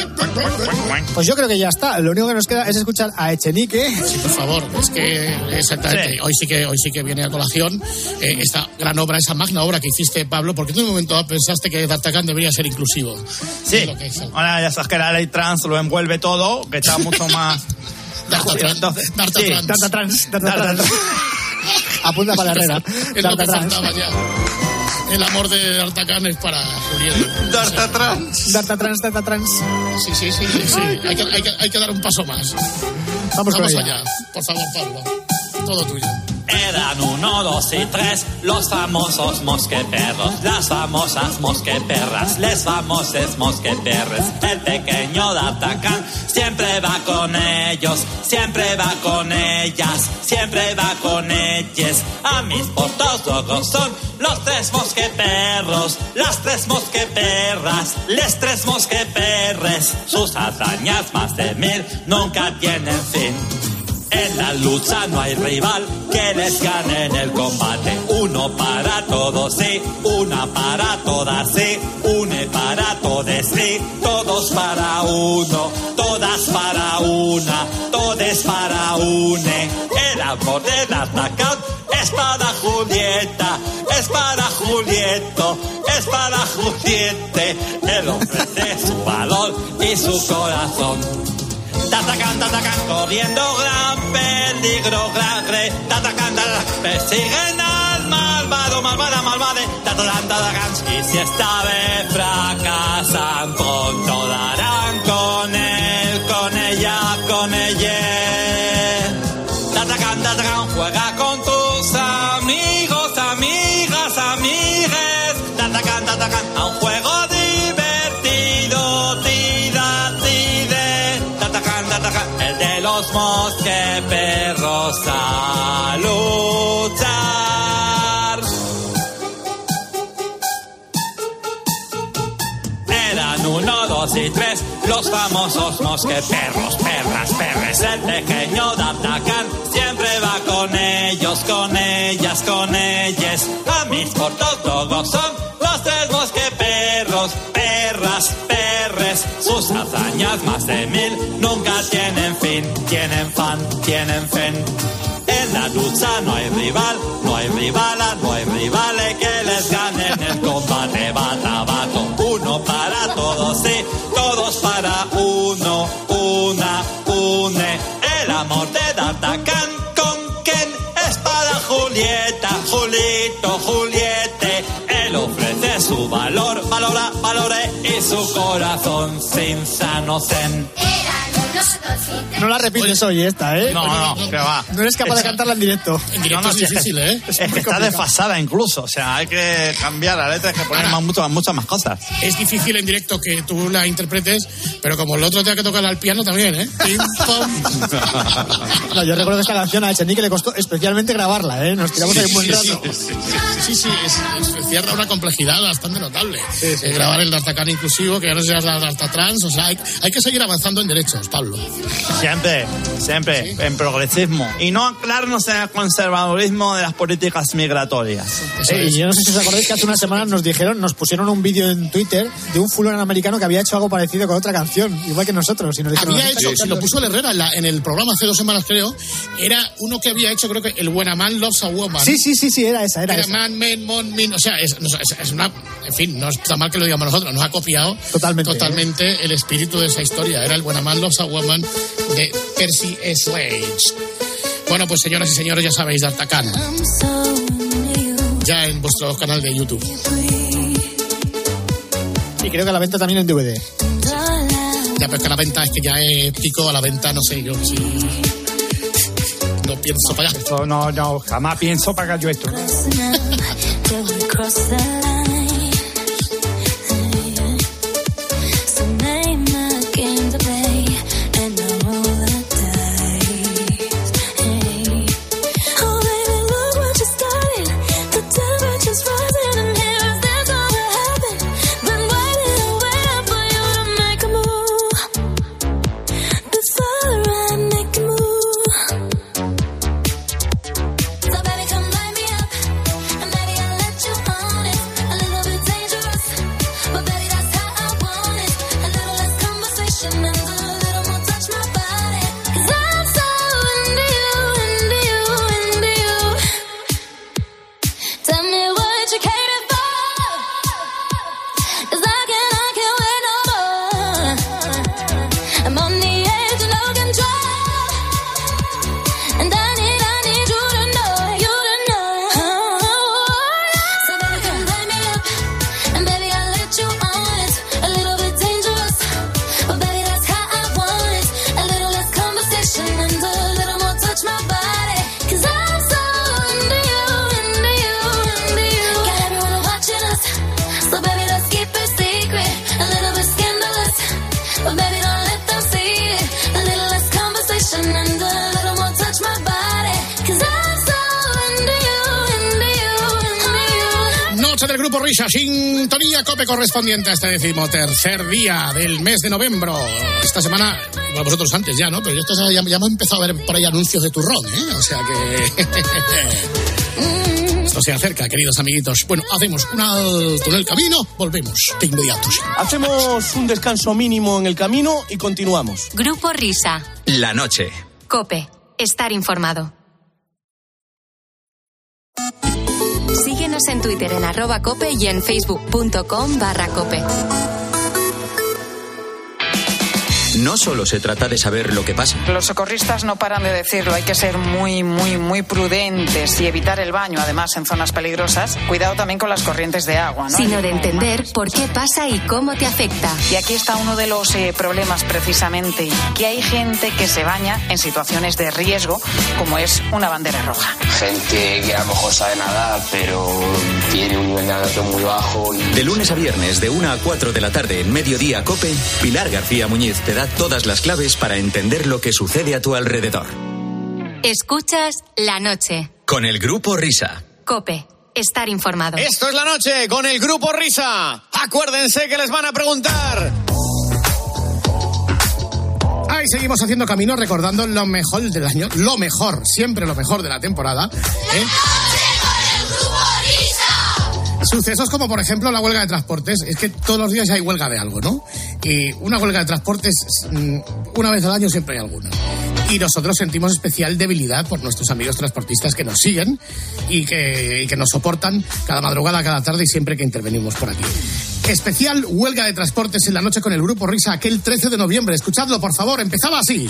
Pues yo creo que ya está. Lo único que nos queda es escuchar a Echenique. Sí, por favor. Es que exactamente. Sí. Hoy sí que viene a colación esta gran obra, esa magna obra que hiciste, Pablo, porque tú en un momento pensaste que D'Artagnan debería ser inclusivo. Sí. Ahora ya sabes que la ley trans lo envuelve todo, que está mucho más... D'Artatrans. Apunta para la Herrera. Es lo que faltaba ya. El amor de D'Artagnan es para Julieta. D'Artatrans. Sí. Hay que dar un paso más. Vamos allá. Por favor, Pablo. Todo tuyo. Eran 1, 2 y 3 los famosos mosqueperros, las famosas mosqueperras, les famosos mosqueperres. El pequeño D'Artagnan siempre va con ellos, siempre va con ellas, siempre va con ellas. A mis portos locos son los 3 mosqueperros, las 3 mosqueperras, les 3 mosqueperres. Sus hazañas más de 1000 nunca tienen fin. En la lucha no hay rival que les gane en el combate. Uno para todos, sí, una para todas, sí, une para todos, sí, todos para uno, todas para una, todes para une. El amor de D'Artagnan es para Julieta, es para Julieto, es para Juliete. Él ofrece su valor y su corazón. D'Artagnan, corriendo gran peligro, D'Artagnan, persiguen al malvado, malvade, D'Artagnan, y si esta vez fracasan, pronto darán con él, con ella, con ella. D'Artagnan, juega con tus amigos, amigas, amigues, D'Artagnan, a un juego divertido, el de los mosqueperros a luchar. Eran 1, 2 y 3 los famosos mosqueperros, perras, perres. El pequeño D'Artagnan siempre va con ellos, con ellas, con ellas. A mis portólogos son los 3 mosqueperros, perras, perres. Sus hazañas más de 1000 nunca tienen fin, tienen fan, tienen fen. En la lucha no hay rival, no hay rivala, no hay rivales que les ganen el combate. Batabato, uno para todos, sí, todos para uno, una, une. El amor de D'Artagnan con quien es para Julieta, Julito, Juliete. Él ofrece su valor, valore y su corazón sin sano zen. Eran No la repites hoy esta, ¿eh? No, que va. No eres capaz de cantarla en directo. En directo es difícil, ¿eh? Es que está desfasada incluso, o sea, hay que cambiar la letra, hay que poner muchas más cosas. Es difícil en directo que tú la interpretes, pero como el otro tenga que tocar al piano también, ¿eh? Pim, pam. No, yo recuerdo que esta canción a Echenique le costó especialmente grabarla, ¿eh? Nos tiramos ahí un buen rato. Sí, cierra una complejidad bastante notable. Grabar el D'Artagnan inclusivo, que ya no sea D'Artatrans, o sea, hay que seguir avanzando en derechos, Pablo. Siempre, en progresismo. Y no anclarnos en el conservadurismo de las políticas migratorias. Y yo no sé si os acordáis que hace unas semanas nos pusieron un vídeo en Twitter de un fulano americano que había hecho algo parecido con otra canción, igual que nosotros. Y nos dijeron, lo puso el Herrera en el programa hace 2 semanas, creo. Era uno que había hecho, creo que el When a Man Loves a Woman. Sí, era esa. Man, o sea, es una... En fin, no está mal que lo digamos nosotros, nos ha copiado totalmente el espíritu de esa historia. Era el When a Man Loves a Woman de Percy Sledge. Bueno, pues señoras y señores, ya sabéis, D'Artagnan. Ya en vuestro canal de YouTube. Y creo que a la venta también en DVD. Ya, pero es que a la venta es que ya pico a la venta, no sé yo si... No pienso pagar. Esto no, jamás pienso pagar yo esto. Del Grupo Risa, sintonía COPE correspondiente a este 13º día del mes de noviembre. Esta semana, bueno, vosotros antes ya, ¿no? Pero yo esta semana ya hemos empezado a ver por ahí anuncios de turrón, ¿eh? O sea que... Esto se acerca, queridos amiguitos. Bueno, hacemos un alto en el camino, volvemos de inmediato. Hacemos un descanso mínimo en el camino y continuamos. Grupo Risa. La noche. COPE. Estar informado. Síguenos en Twitter en @cope y en facebook.com/cope. No solo se trata de saber lo que pasa. Los socorristas no paran de decirlo. Hay que ser muy prudentes y evitar el baño, además, en zonas peligrosas. Cuidado también con las corrientes de agua, ¿no? Sino de entender por qué pasa y cómo te afecta. Y aquí está uno de los problemas, precisamente, que hay gente que se baña en situaciones de riesgo, como es una bandera roja. Gente que a lo mejor sabe nadar, pero tiene un nivel de natación muy bajo. De lunes a viernes, de 1 a 4 de la tarde, en Mediodía COPE, Pilar García Muñiz te da todas las claves para entender lo que sucede a tu alrededor. Escuchas La Noche. Con el Grupo Risa. COPE. Estar informado. Esto es La Noche con el Grupo Risa. Acuérdense que les van a preguntar. Ahí seguimos haciendo camino, recordando lo mejor del año. Lo mejor, siempre lo mejor de la temporada. Sucesos como, por ejemplo, la huelga de transportes. Es que todos los días hay huelga de algo, ¿no? Y una huelga de transportes, una vez al año siempre hay alguna. Y nosotros sentimos especial debilidad por nuestros amigos transportistas que nos siguen y que nos soportan cada madrugada, cada tarde y siempre que intervenimos por aquí. Especial huelga de transportes en La Noche con el Grupo Risa, aquel 13 de noviembre. Escuchadlo, por favor. Empezaba así.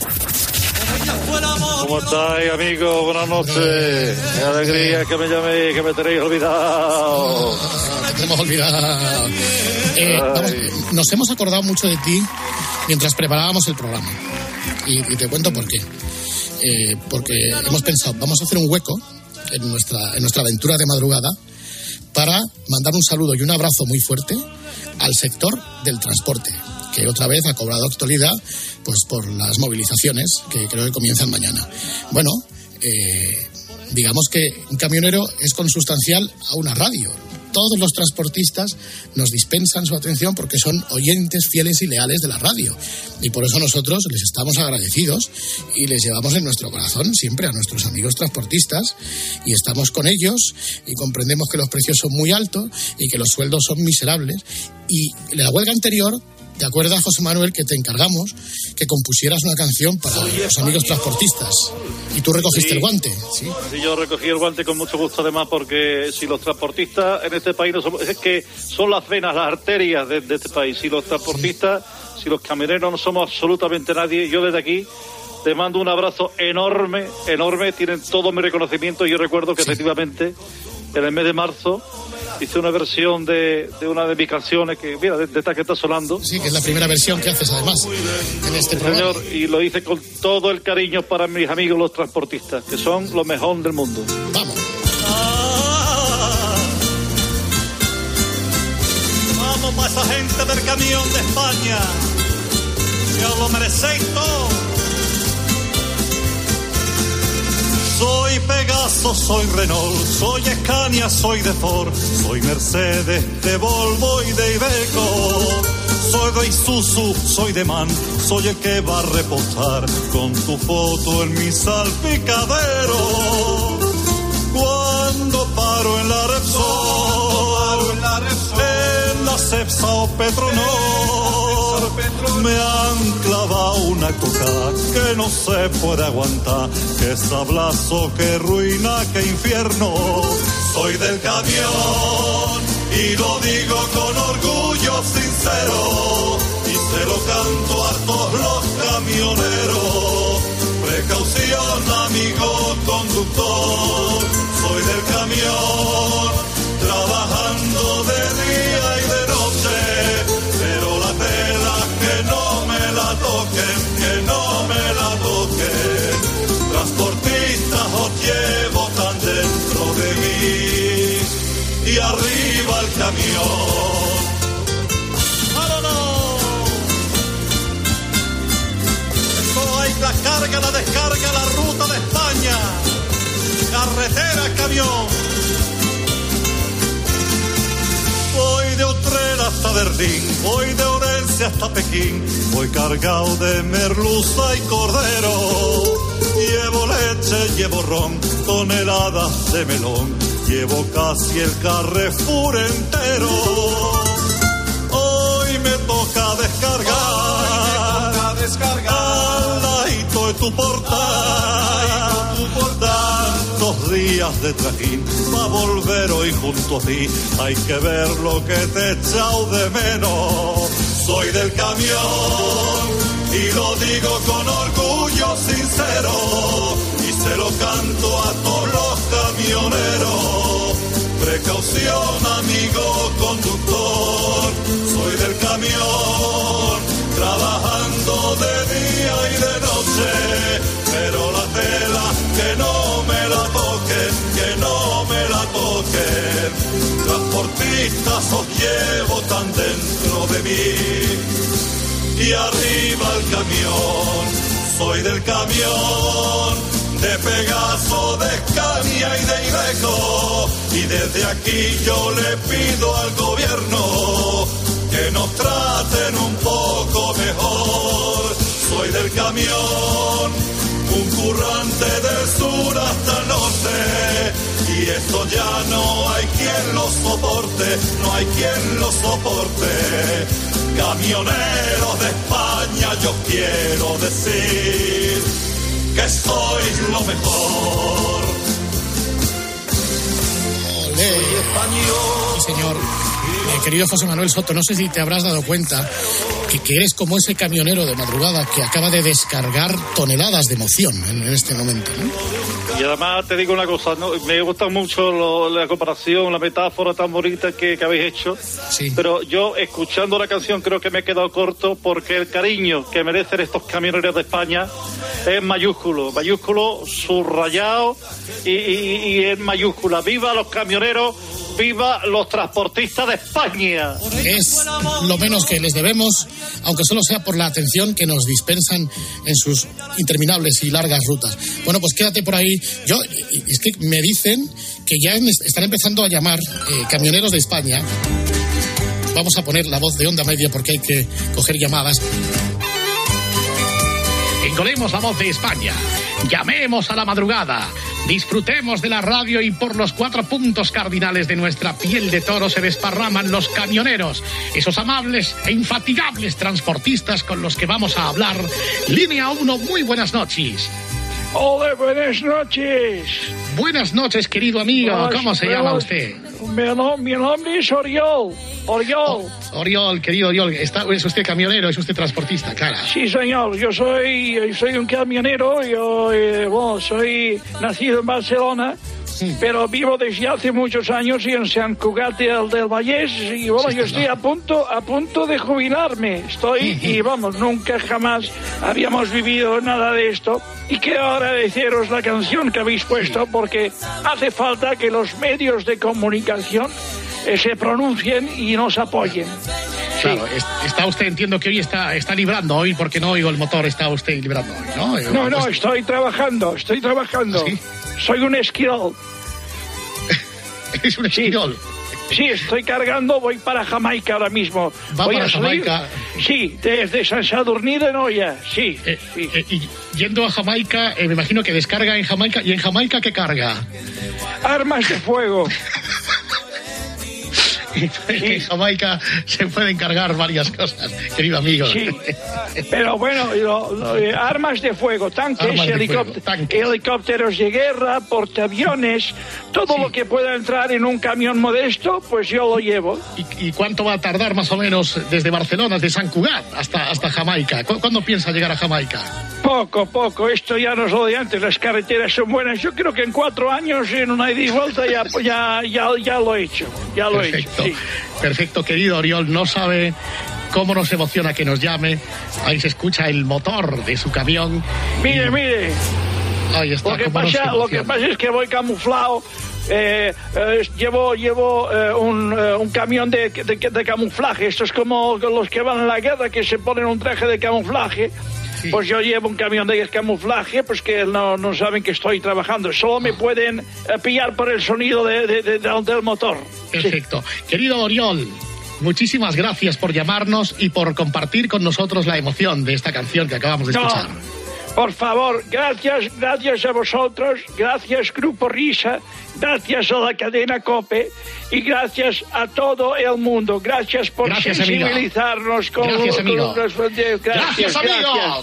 ¿Cómo estáis, amigos? Buenas noches. Qué alegría que me llaméis, que me tenéis olvidado. Te hemos olvidado. Vamos, nos hemos acordado mucho de ti mientras preparábamos el programa. Y te cuento por qué. Porque hemos pensado, vamos a hacer un hueco en nuestra aventura de madrugada para mandar un saludo y un abrazo muy fuerte al sector del transporte, que otra vez ha cobrado actualidad pues por las movilizaciones que creo que comienzan mañana. Bueno, digamos que un camionero es consustancial a una radio. Todos los transportistas nos dispensan su atención porque son oyentes fieles y leales de la radio. Y por eso nosotros les estamos agradecidos y les llevamos en nuestro corazón siempre a nuestros amigos transportistas y estamos con ellos y comprendemos que los precios son muy altos y que los sueldos son miserables. Y en la huelga anterior, ¿te acuerdas, José Manuel, que te encargamos que compusieras una canción para los amigos transportistas? Y tú recogiste el guante. Sí, yo recogí el guante con mucho gusto, además, porque si los transportistas en este país no somos, es que son las venas, las arterias de este país. Si los transportistas, si los camioneros no somos absolutamente nadie, yo desde aquí te mando un abrazo enorme, tienen todo mi reconocimiento. Yo recuerdo que efectivamente en el mes de marzo hice una versión de una de mis canciones que, mira, de esta que está sonando. Sí, que es la primera versión que haces, además, en este programa. Señor, y lo hice con todo el cariño para mis amigos los transportistas, que son lo mejor del mundo. Vamos. Vamos para esa gente del camión de España, que os lo merecéis todo. Soy Pegaso, soy Renault, soy Scania, soy de Ford, soy Mercedes, de Volvo y de Iveco. Soy de Isuzu, soy de MAN, soy el que va a reposar con tu foto en mi salpicadero. Cuando paro en la Repsol, en la Cepsa o Petronor, me han clavado una coca que no se puede aguantar, que sablazo, que ruina, que infierno. Soy del camión y lo digo con orgullo sincero, y se lo canto a todos los camioneros. Precaución, amigo conductor, soy del camión, trabajando de día y de noche, pero la tela que no me la toquen, que no me la toquen. Transportistas os llevo tan dentro de mí, y arriba el camión. La carga, la descarga, la ruta de España, carretera, camión. Voy de Utrera hasta Berlín, voy de Orense hasta Pekín, voy cargado de merluza y cordero. Llevo leche, llevo ron, toneladas de melón, llevo casi el Carrefour entero. Hoy me toca descargar, de tu portal, tantos días de trajín, va a volver hoy junto a ti, hay que ver lo que te he echado de menos. Soy del camión y lo digo con orgullo sincero, y se lo canto a todos los camioneros. Precaución, amigo conductor, soy del camión, trabajando de día y de noche, pero la tela que no me la toquen, que no me la toquen. Transportistas os llevo tan dentro de mí, y arriba el camión, soy del camión, de Pegaso, de Scania y de Iveco, y desde aquí yo le pido al gobierno que nos traten un poco mejor. Soy del camión, un currante del sur hasta el norte, y esto ya no hay quien lo soporte, no hay quien lo soporte. Camioneros de España, yo quiero decir que sois lo mejor. Soy español. Sí, señor. Querido José Manuel Soto, no sé si te habrás dado cuenta que eres como ese camionero de madrugada que acaba de descargar toneladas de emoción en este momento, ¿no? Y además te digo una cosa, ¿no? Me gusta mucho la comparación, la metáfora tan bonita que habéis hecho. Sí. Pero yo, escuchando la canción, creo que me he quedado corto porque el cariño que merecen estos camioneros de España es mayúsculo, subrayado y en mayúscula. ¡Viva los camioneros! ¡Viva los transportistas de España! Es lo menos que les debemos, aunque solo sea por la atención que nos dispensan en sus interminables y largas rutas. Bueno, pues quédate por ahí. Es que me dicen que ya están empezando a llamar camioneros de España. Vamos a poner la voz de Onda Media porque hay que coger llamadas. Engolemos la voz de España. Llamemos a la madrugada. Disfrutemos de la radio y por los 4 puntos cardinales de nuestra piel de toro se desparraman los camioneros, esos amables e infatigables transportistas con los que vamos a hablar. Línea 1, muy buenas noches. Hola, buenas noches. Buenas noches, querido amigo. ¿Cómo se llama usted? Mi nombre es Oriol. Oriol, querido Oriol. ¿Es usted camionero? ¿Es usted transportista? Claro. Sí, señor. Yo soy un camionero. Yo soy nacido en Barcelona. Pero vivo desde hace muchos años en Sant Cugat del Vallès y bueno, yo estoy a punto de jubilarme. Y vamos, nunca jamás habíamos vivido nada de esto. Y quiero agradeceros la canción que habéis puesto porque hace falta que los medios de comunicación se pronuncien y nos apoyen. Claro, está usted, entiendo que hoy está librando hoy porque no oigo el motor, está usted librando hoy, ¿no? No, estoy trabajando. ¿Sí? Soy un esquirol. ¿Es un esquirol? Sí, estoy cargando, voy para Jamaica ahora mismo. Voy para Jamaica? Sí, desde Sant Sadurní de Noia, sí. Y yendo a Jamaica, me imagino que descarga en Jamaica. ¿Y en Jamaica qué carga? Armas de fuego. En Jamaica se pueden cargar varias cosas, querido amigo. Sí, pero bueno, armas de fuego, tanques, helicópteros de guerra, portaaviones, todo lo que pueda entrar en un camión modesto, pues yo lo llevo. ¿Y cuánto va a tardar más o menos desde Barcelona, desde Sant Cugat hasta Jamaica? ¿Cuándo piensa llegar a Jamaica? Poco, esto ya no es lo de antes, las carreteras son buenas. Yo creo que en 4 años, en una ida y vuelta, ya lo he hecho. Perfecto. Sí. Perfecto, querido Oriol, no sabe cómo nos emociona que nos llame. Ahí se escucha el motor de su camión. Mire. Ahí está. Lo que pasa es que voy camuflado. Llevo un camión de camuflaje. Esto es como los que van a la guerra, que se ponen un traje de camuflaje. Sí. Pues yo llevo un camión de camuflaje, pues que no saben que estoy trabajando. Solo me pueden pillar por el sonido del motor. Perfecto. Sí. Querido Oriol, muchísimas gracias por llamarnos y por compartir con nosotros la emoción de esta canción que acabamos de escuchar. Por favor, gracias a vosotros, gracias Grupo Risa, gracias a la cadena COPE y gracias a todo el mundo. Gracias por sensibilizarnos con los... Gracias, amigo. Gracias, amigo.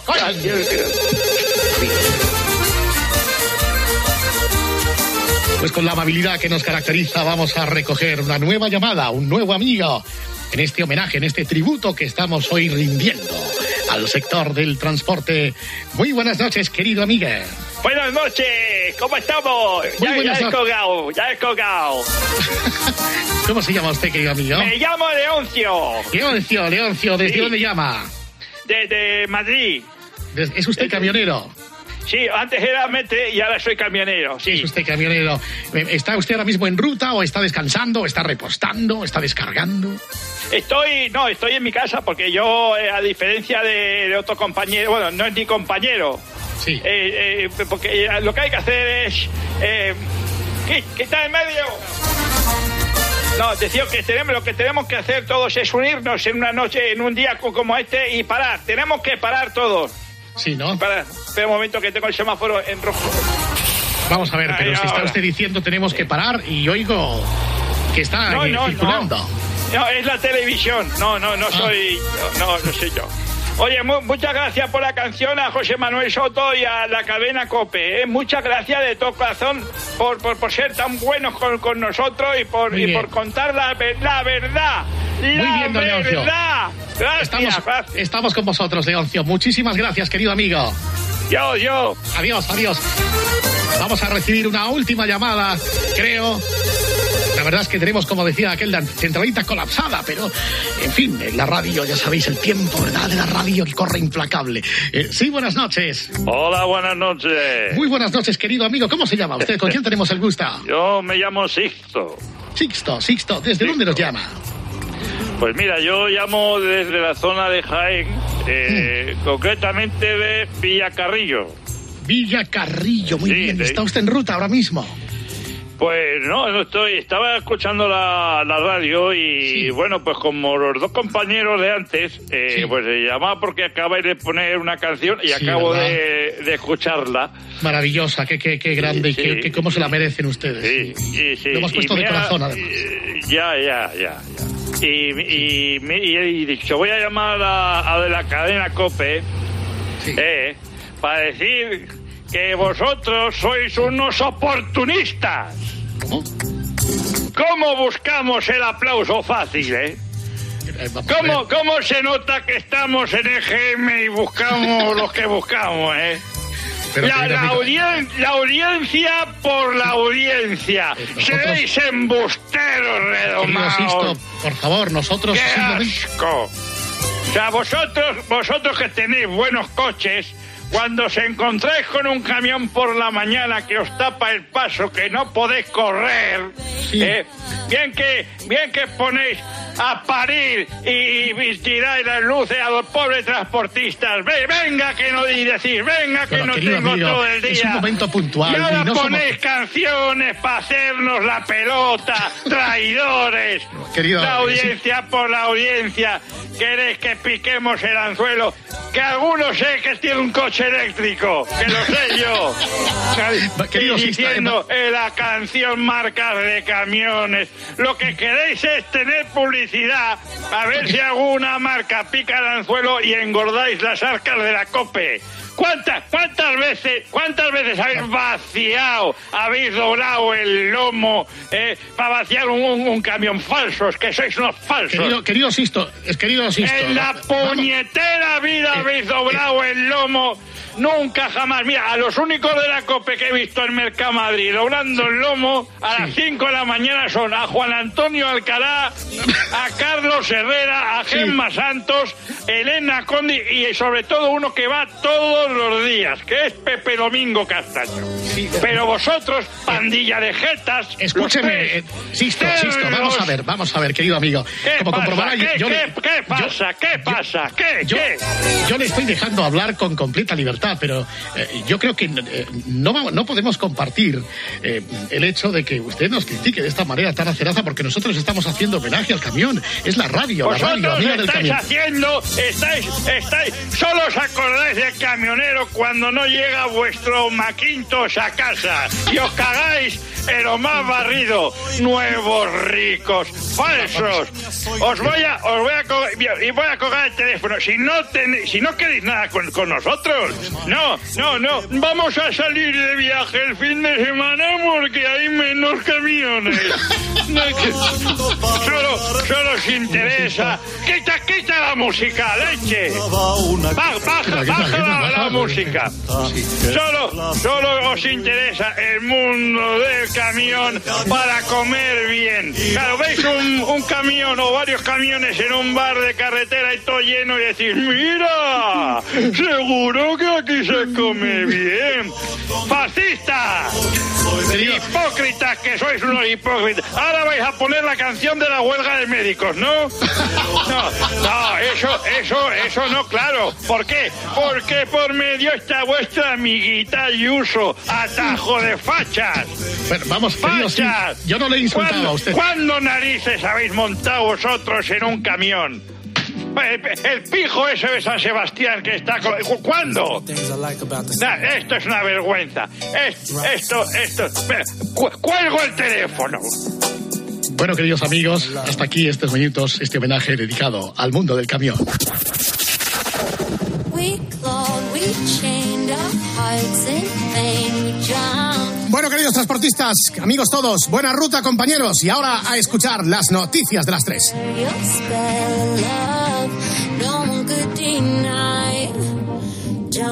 Pues con la amabilidad que nos caracteriza vamos a recoger una nueva llamada, un nuevo amigo, en este homenaje, en este tributo que estamos hoy rindiendo al sector del transporte. Muy buenas noches, querido amigo. Buenas noches, ¿cómo estamos? Ya he colgado. ¿Cómo se llama usted, querido amigo? Me llamo Leoncio. Leoncio, ¿desde dónde llama? Desde Madrid. ¿Es usted camionero? Sí, antes era mete y ahora soy camionero, sí. Es usted camionero. ¿Está usted ahora mismo en ruta o está descansando, o está repostando, está descargando? Estoy en mi casa porque yo, a diferencia de otro compañero, bueno, no es ni compañero. Sí. Porque lo que hay que hacer es... ¿Qué está en medio? No, decía que lo que tenemos que hacer todos es unirnos en una noche, en un día como este y parar. Tenemos que parar todos. Sí, ¿no? Espera un momento que tengo el semáforo en rojo. Vamos a ver, pero si está usted diciendo tenemos que parar y oigo que está circulando. No, es la televisión. No soy yo. Oye, muchas gracias por la canción a José Manuel Soto y a la cadena COPE. Muchas gracias de todo corazón por ser tan buenos con nosotros y por contar la verdad. Muy bien, don Leoncio. Gracias. Estamos con vosotros, Leoncio. Muchísimas gracias, querido amigo. Yo. Adiós. Vamos a recibir una última llamada, creo. La verdad es que tenemos, como decía aquel, la centralita colapsada, pero, en fin, en la radio, ya sabéis, el tiempo, ¿verdad?, de la radio que corre implacable. Sí, buenas noches. Hola, buenas noches. Muy buenas noches, querido amigo. ¿Cómo se llama usted? ¿Con quién tenemos el gusto? Yo me llamo Sixto. Sixto. ¿Desde dónde nos llama? Pues mira, yo llamo desde la zona de Jaén, concretamente de Villacarrillo. Villacarrillo, muy bien. ¿Está usted en ruta ahora mismo? Pues no estoy. Estaba escuchando la radio y bueno, pues como los dos compañeros de antes, pues llamaba porque acabáis de poner una canción y acabo de escucharla. Maravillosa, qué grande y qué cómo se la merecen ustedes. Sí. Lo hemos puesto de corazón, además. Ya. Y he dicho, voy a llamar a de la cadena COPE para decir que vosotros sois unos oportunistas. ¿Cómo buscamos el aplauso fácil, ¿Cómo se nota que estamos en EGM y buscamos lo que buscamos, La audiencia por la audiencia. Seréis embusteros redomados. Por favor, nosotros... ¡Qué asco! O sea, vosotros que tenéis buenos coches, cuando os encontráis con un camión por la mañana que os tapa el paso, que no podéis correr, bien que ponéis a parir y tiráis las luces a los pobres transportistas. Venga que no decís, venga que no tengo amigo, todo el día. Es un momento puntual. Y ahora ponéis canciones para hacernos la pelota, traidores. La audiencia por la audiencia. ¿Queréis que piquemos el anzuelo? Que algunos sé que tiene un coche eléctrico, que lo sé yo. Y diciendo la canción marcas de camiones. Lo que queréis es tener publicidad, a ver si alguna marca pica el anzuelo y engordáis las arcas de la COPE. ¿Cuántas veces habéis vaciado, habéis doblado el lomo para vaciar un camión falso? Es que sois unos falsos. Querido Sisto. En la puñetera vida habéis doblado el lomo. Nunca jamás. Mira, a los únicos de la COPE que he visto en Mercamadrid doblando el lomo a las 5 de la mañana son a Juan Antonio Alcalá, a Carlos Herrera, a Gemma Santos, Elena Condi y sobre todo uno que va todos los días, que es Pepe Domingo Castaño. Pero vosotros, pandilla de jetas... Escúcheme, Sisto, vamos a ver, querido amigo. Como comprobará, ¿Qué pasa? Yo le estoy dejando hablar con completa libertad, pero yo creo que no podemos compartir el hecho de que usted nos critique de esta manera tan aceraza, porque nosotros estamos haciendo homenaje al camión. Es la radio amiga del camión. Estáis, solo os acordáis del camionero cuando no llega vuestro Macintosh a casa y os cagáis en lo más barrido. Nuevos ricos, falsos. Os voy a colgar el teléfono. Si no queréis nada con nosotros, no. Vamos a salir de viaje el fin de semana porque hay menos camiones. Solo os interesa. Quita la música, leche. Baja la música. Solo os interesa el mundo del camión para comer bien. Claro, veis un camión o varios camiones en un bar de carretera y todo lleno y decís, mira, seguro que aquí se come bien. ¡Fascistas! Hipócritas, que sois unos hipócritas. Ahora vais a poner la canción de la huelga de médicos, ¿no? No, eso no, claro. ¿Por qué? Porque por medio está vuestra amiguita Ayuso, atajo de fachas. Bueno, vamos, fachas. Yo no le he insultado a usted. ¿Cuándo narices habéis montado vosotros en un camión? El pijo ese de San Sebastián que está... ¿Cuándo? Esto es una vergüenza. Esto... Cuelgo el teléfono. Bueno, queridos amigos, hasta aquí estos minutos, este homenaje dedicado al mundo del camión. Bueno, queridos transportistas, amigos todos, buena ruta, compañeros. Y ahora a escuchar las noticias de las 3.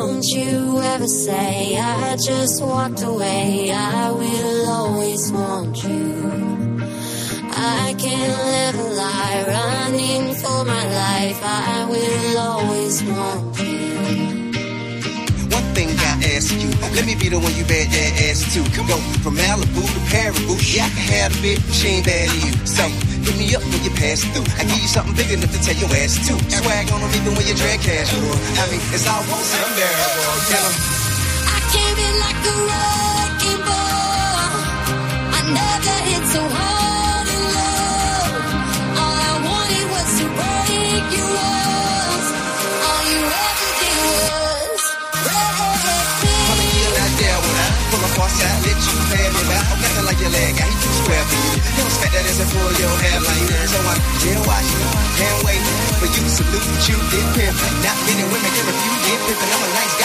Don't you ever say I just walked away. I will always want you. I can't live a lie, running for my life. I will always want you. One thing I ask you, let me be the one you bet that ass to. Go from Malibu to Paribu, yeah, I can have a bit, she ain't bad to you. So hit me up when you pass through. I give you something big enough to tell your ass to. Swag on them even when you drag casual. I mean, it's all won't seem unbearable. Tell 'em. I came in like a wrecking ball. I never hit so hard in love. All I wanted was to break your walls. All you ever did was Coming in out there when I pull up on side, let you pay me back. I'm nothing like your leg, I hate you square for you. You don't expect that as a pull your hair like that. So I can't watch you, can't wait for you to salute you, did pimp. Not many women can refuse, get pimpin', I'm a nice guy.